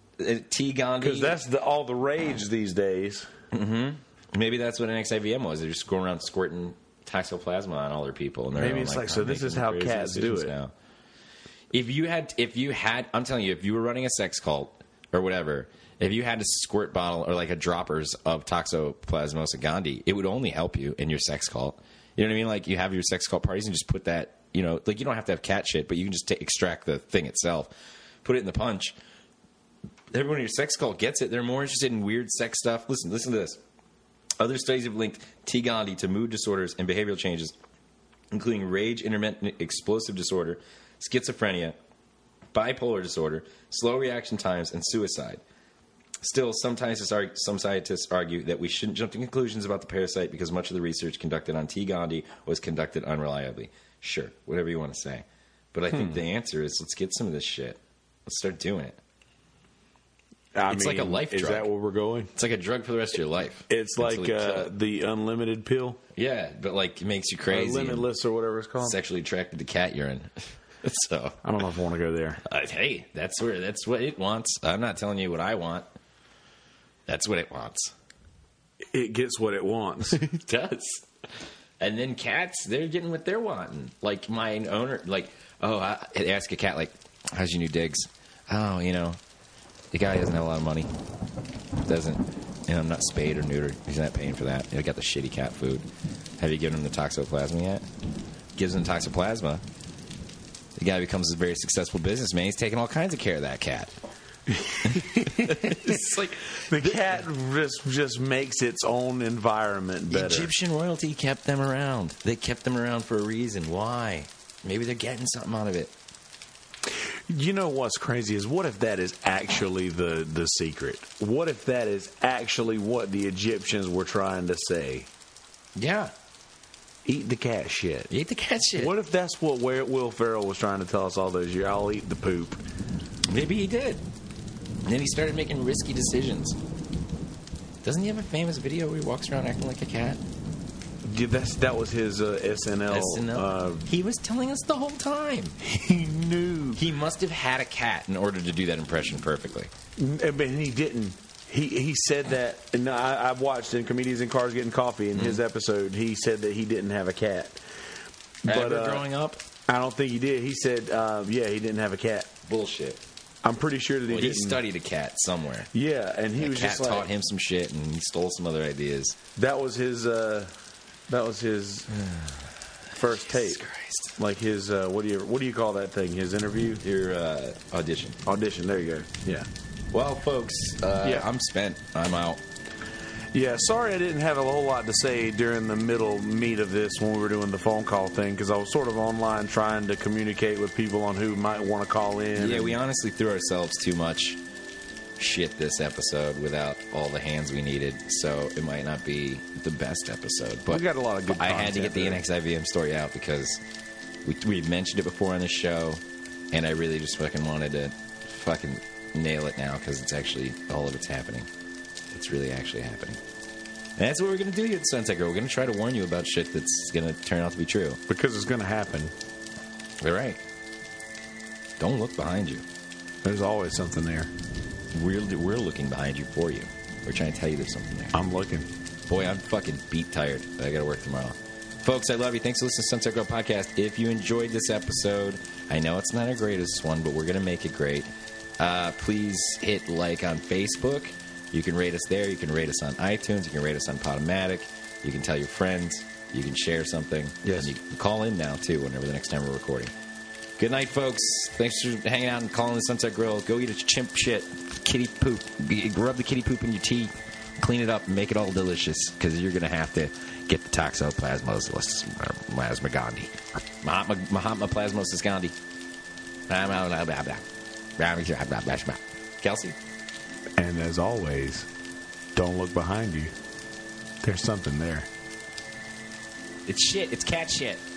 T. Gandhi. Because that's the, all the rage these days. Mm-hmm. Maybe that's what an X I V M was. They're just going around squirting toxoplasma on all their people. And they're Maybe all, it's like, like, so this is how cats do it. Now. If you had, if you had, I'm telling you, if you were running a sex cult or whatever, if you had a squirt bottle or like a droppers of Toxoplasmosis gondii, it would only help you in your sex cult. You know what I mean? Like you have your sex cult parties and just put that, you know, like you don't have to have cat shit, but you can just t- extract the thing itself, put it in the punch. Everyone in your sex cult gets it. They're more interested in weird sex stuff. Listen, listen to this. Other studies have linked T. gondii to mood disorders and behavioral changes, including rage, intermittent explosive disorder, schizophrenia, bipolar disorder, slow reaction times, and suicide. Still, sometimes some scientists argue that we shouldn't jump to conclusions about the parasite because much of the research conducted on T. gondii was conducted unreliably. Sure, whatever you want to say. But I hmm. think the answer is let's get some of this shit. Let's start doing it. I it's mean, like a life drug. Is that where we're going? It's like a drug for the rest of your life. It's like uh, the unlimited pill? Yeah, but like it makes you crazy. Or limitless or whatever it's called. Sexually attracted to cat urine. So I don't know if I want to go there. Uh, hey, that's where that's what it wants. I'm not telling you what I want. That's what it wants. It gets what it wants. It does. And then cats, they're getting what they're wanting. Like my owner, like, oh, I ask a cat, like, how's your new digs? Oh, you know, the guy doesn't have a lot of money. Doesn't, you know, I'm not spayed or neutered. He's not paying for that. He got the shitty cat food. Have you given him the toxoplasma yet? Gives him toxoplasma. The guy becomes a very successful businessman. He's taking all kinds of care of that cat. It's like The cat just just makes its own environment better. Egyptian royalty kept them around. They kept them around for a reason. Why? Maybe they're getting something out of it. You know what's crazy is what if that is actually the, the secret? What if that is actually what the Egyptians were trying to say? Yeah. Eat the cat shit. You ate the cat shit. What if that's what Will Ferrell was trying to tell us all those years? I'll eat the poop. Maybe he did. And then he started making risky decisions. Doesn't he have a famous video where he walks around acting like a cat? Yeah, that's, that was his uh, S N L. S N L? Uh, He was telling us the whole time. he knew. He must have had a cat in order to do that impression perfectly. But he didn't. He he said that, and I, I've watched in Comedians in Cars Getting Coffee in mm-hmm. his episode. He said that he didn't have a cat. Ever uh, growing up? I don't think he did. He said, uh, yeah, he didn't have a cat. Bullshit. I'm pretty sure that he well, didn't. He studied a cat somewhere. Yeah, and he a was cat just like, taught him some shit, and he stole some other ideas. That was his. Uh, that was his first Jesus tape. Christ. Like his. Uh, what do you what do you call that thing? His interview. Your uh, audition. Audition. There you go. Yeah. Well, folks, uh, Yeah. I'm spent. I'm out. Yeah, sorry I didn't have a whole lot to say during the middle meat of this when we were doing the phone call thing because I was sort of online trying to communicate with people on who might want to call in. Yeah, and- we honestly threw ourselves too much shit this episode without all the hands we needed, so it might not be the best episode. But We got a lot of good I had to content get the there. N X I V M story out because we we mentioned it before on the show, and I really just fucking wanted to fucking nail it now because it's actually all of it's happening. It's really actually happening. And that's what we're going to do here at Sunset Girl. We're going to try to warn you about shit that's going to turn out to be true. Because it's going to happen. All right. Don't look behind you. There's always something there. We're, we're looking behind you for you. We're trying to tell you there's something there. I'm looking. Boy, I'm fucking beat tired. I got to work tomorrow. Folks, I love you. Thanks for listening to Sunset Girl Podcast. If you enjoyed this episode, I know it's not our greatest one, but we're going to make it great. Uh, please hit like on Facebook. You can rate us there. You can rate us on iTunes. You can rate us on Podomatic. You can tell your friends. You can share something. Yes. And you can call in now, too, whenever the next time we're recording. Good night, folks. Thanks for hanging out and calling the Sunset Grill. Go eat a chimp shit. Kitty poop. Rub the kitty poop in your teeth. Clean it up and make it all delicious because you're going to have to get the Toxoplasmosis Gandhi. Mahatma, Mahatma Plasmosis Gandhi. Kelsey? And as always, don't look behind you. There's something there. It's shit. It's cat shit.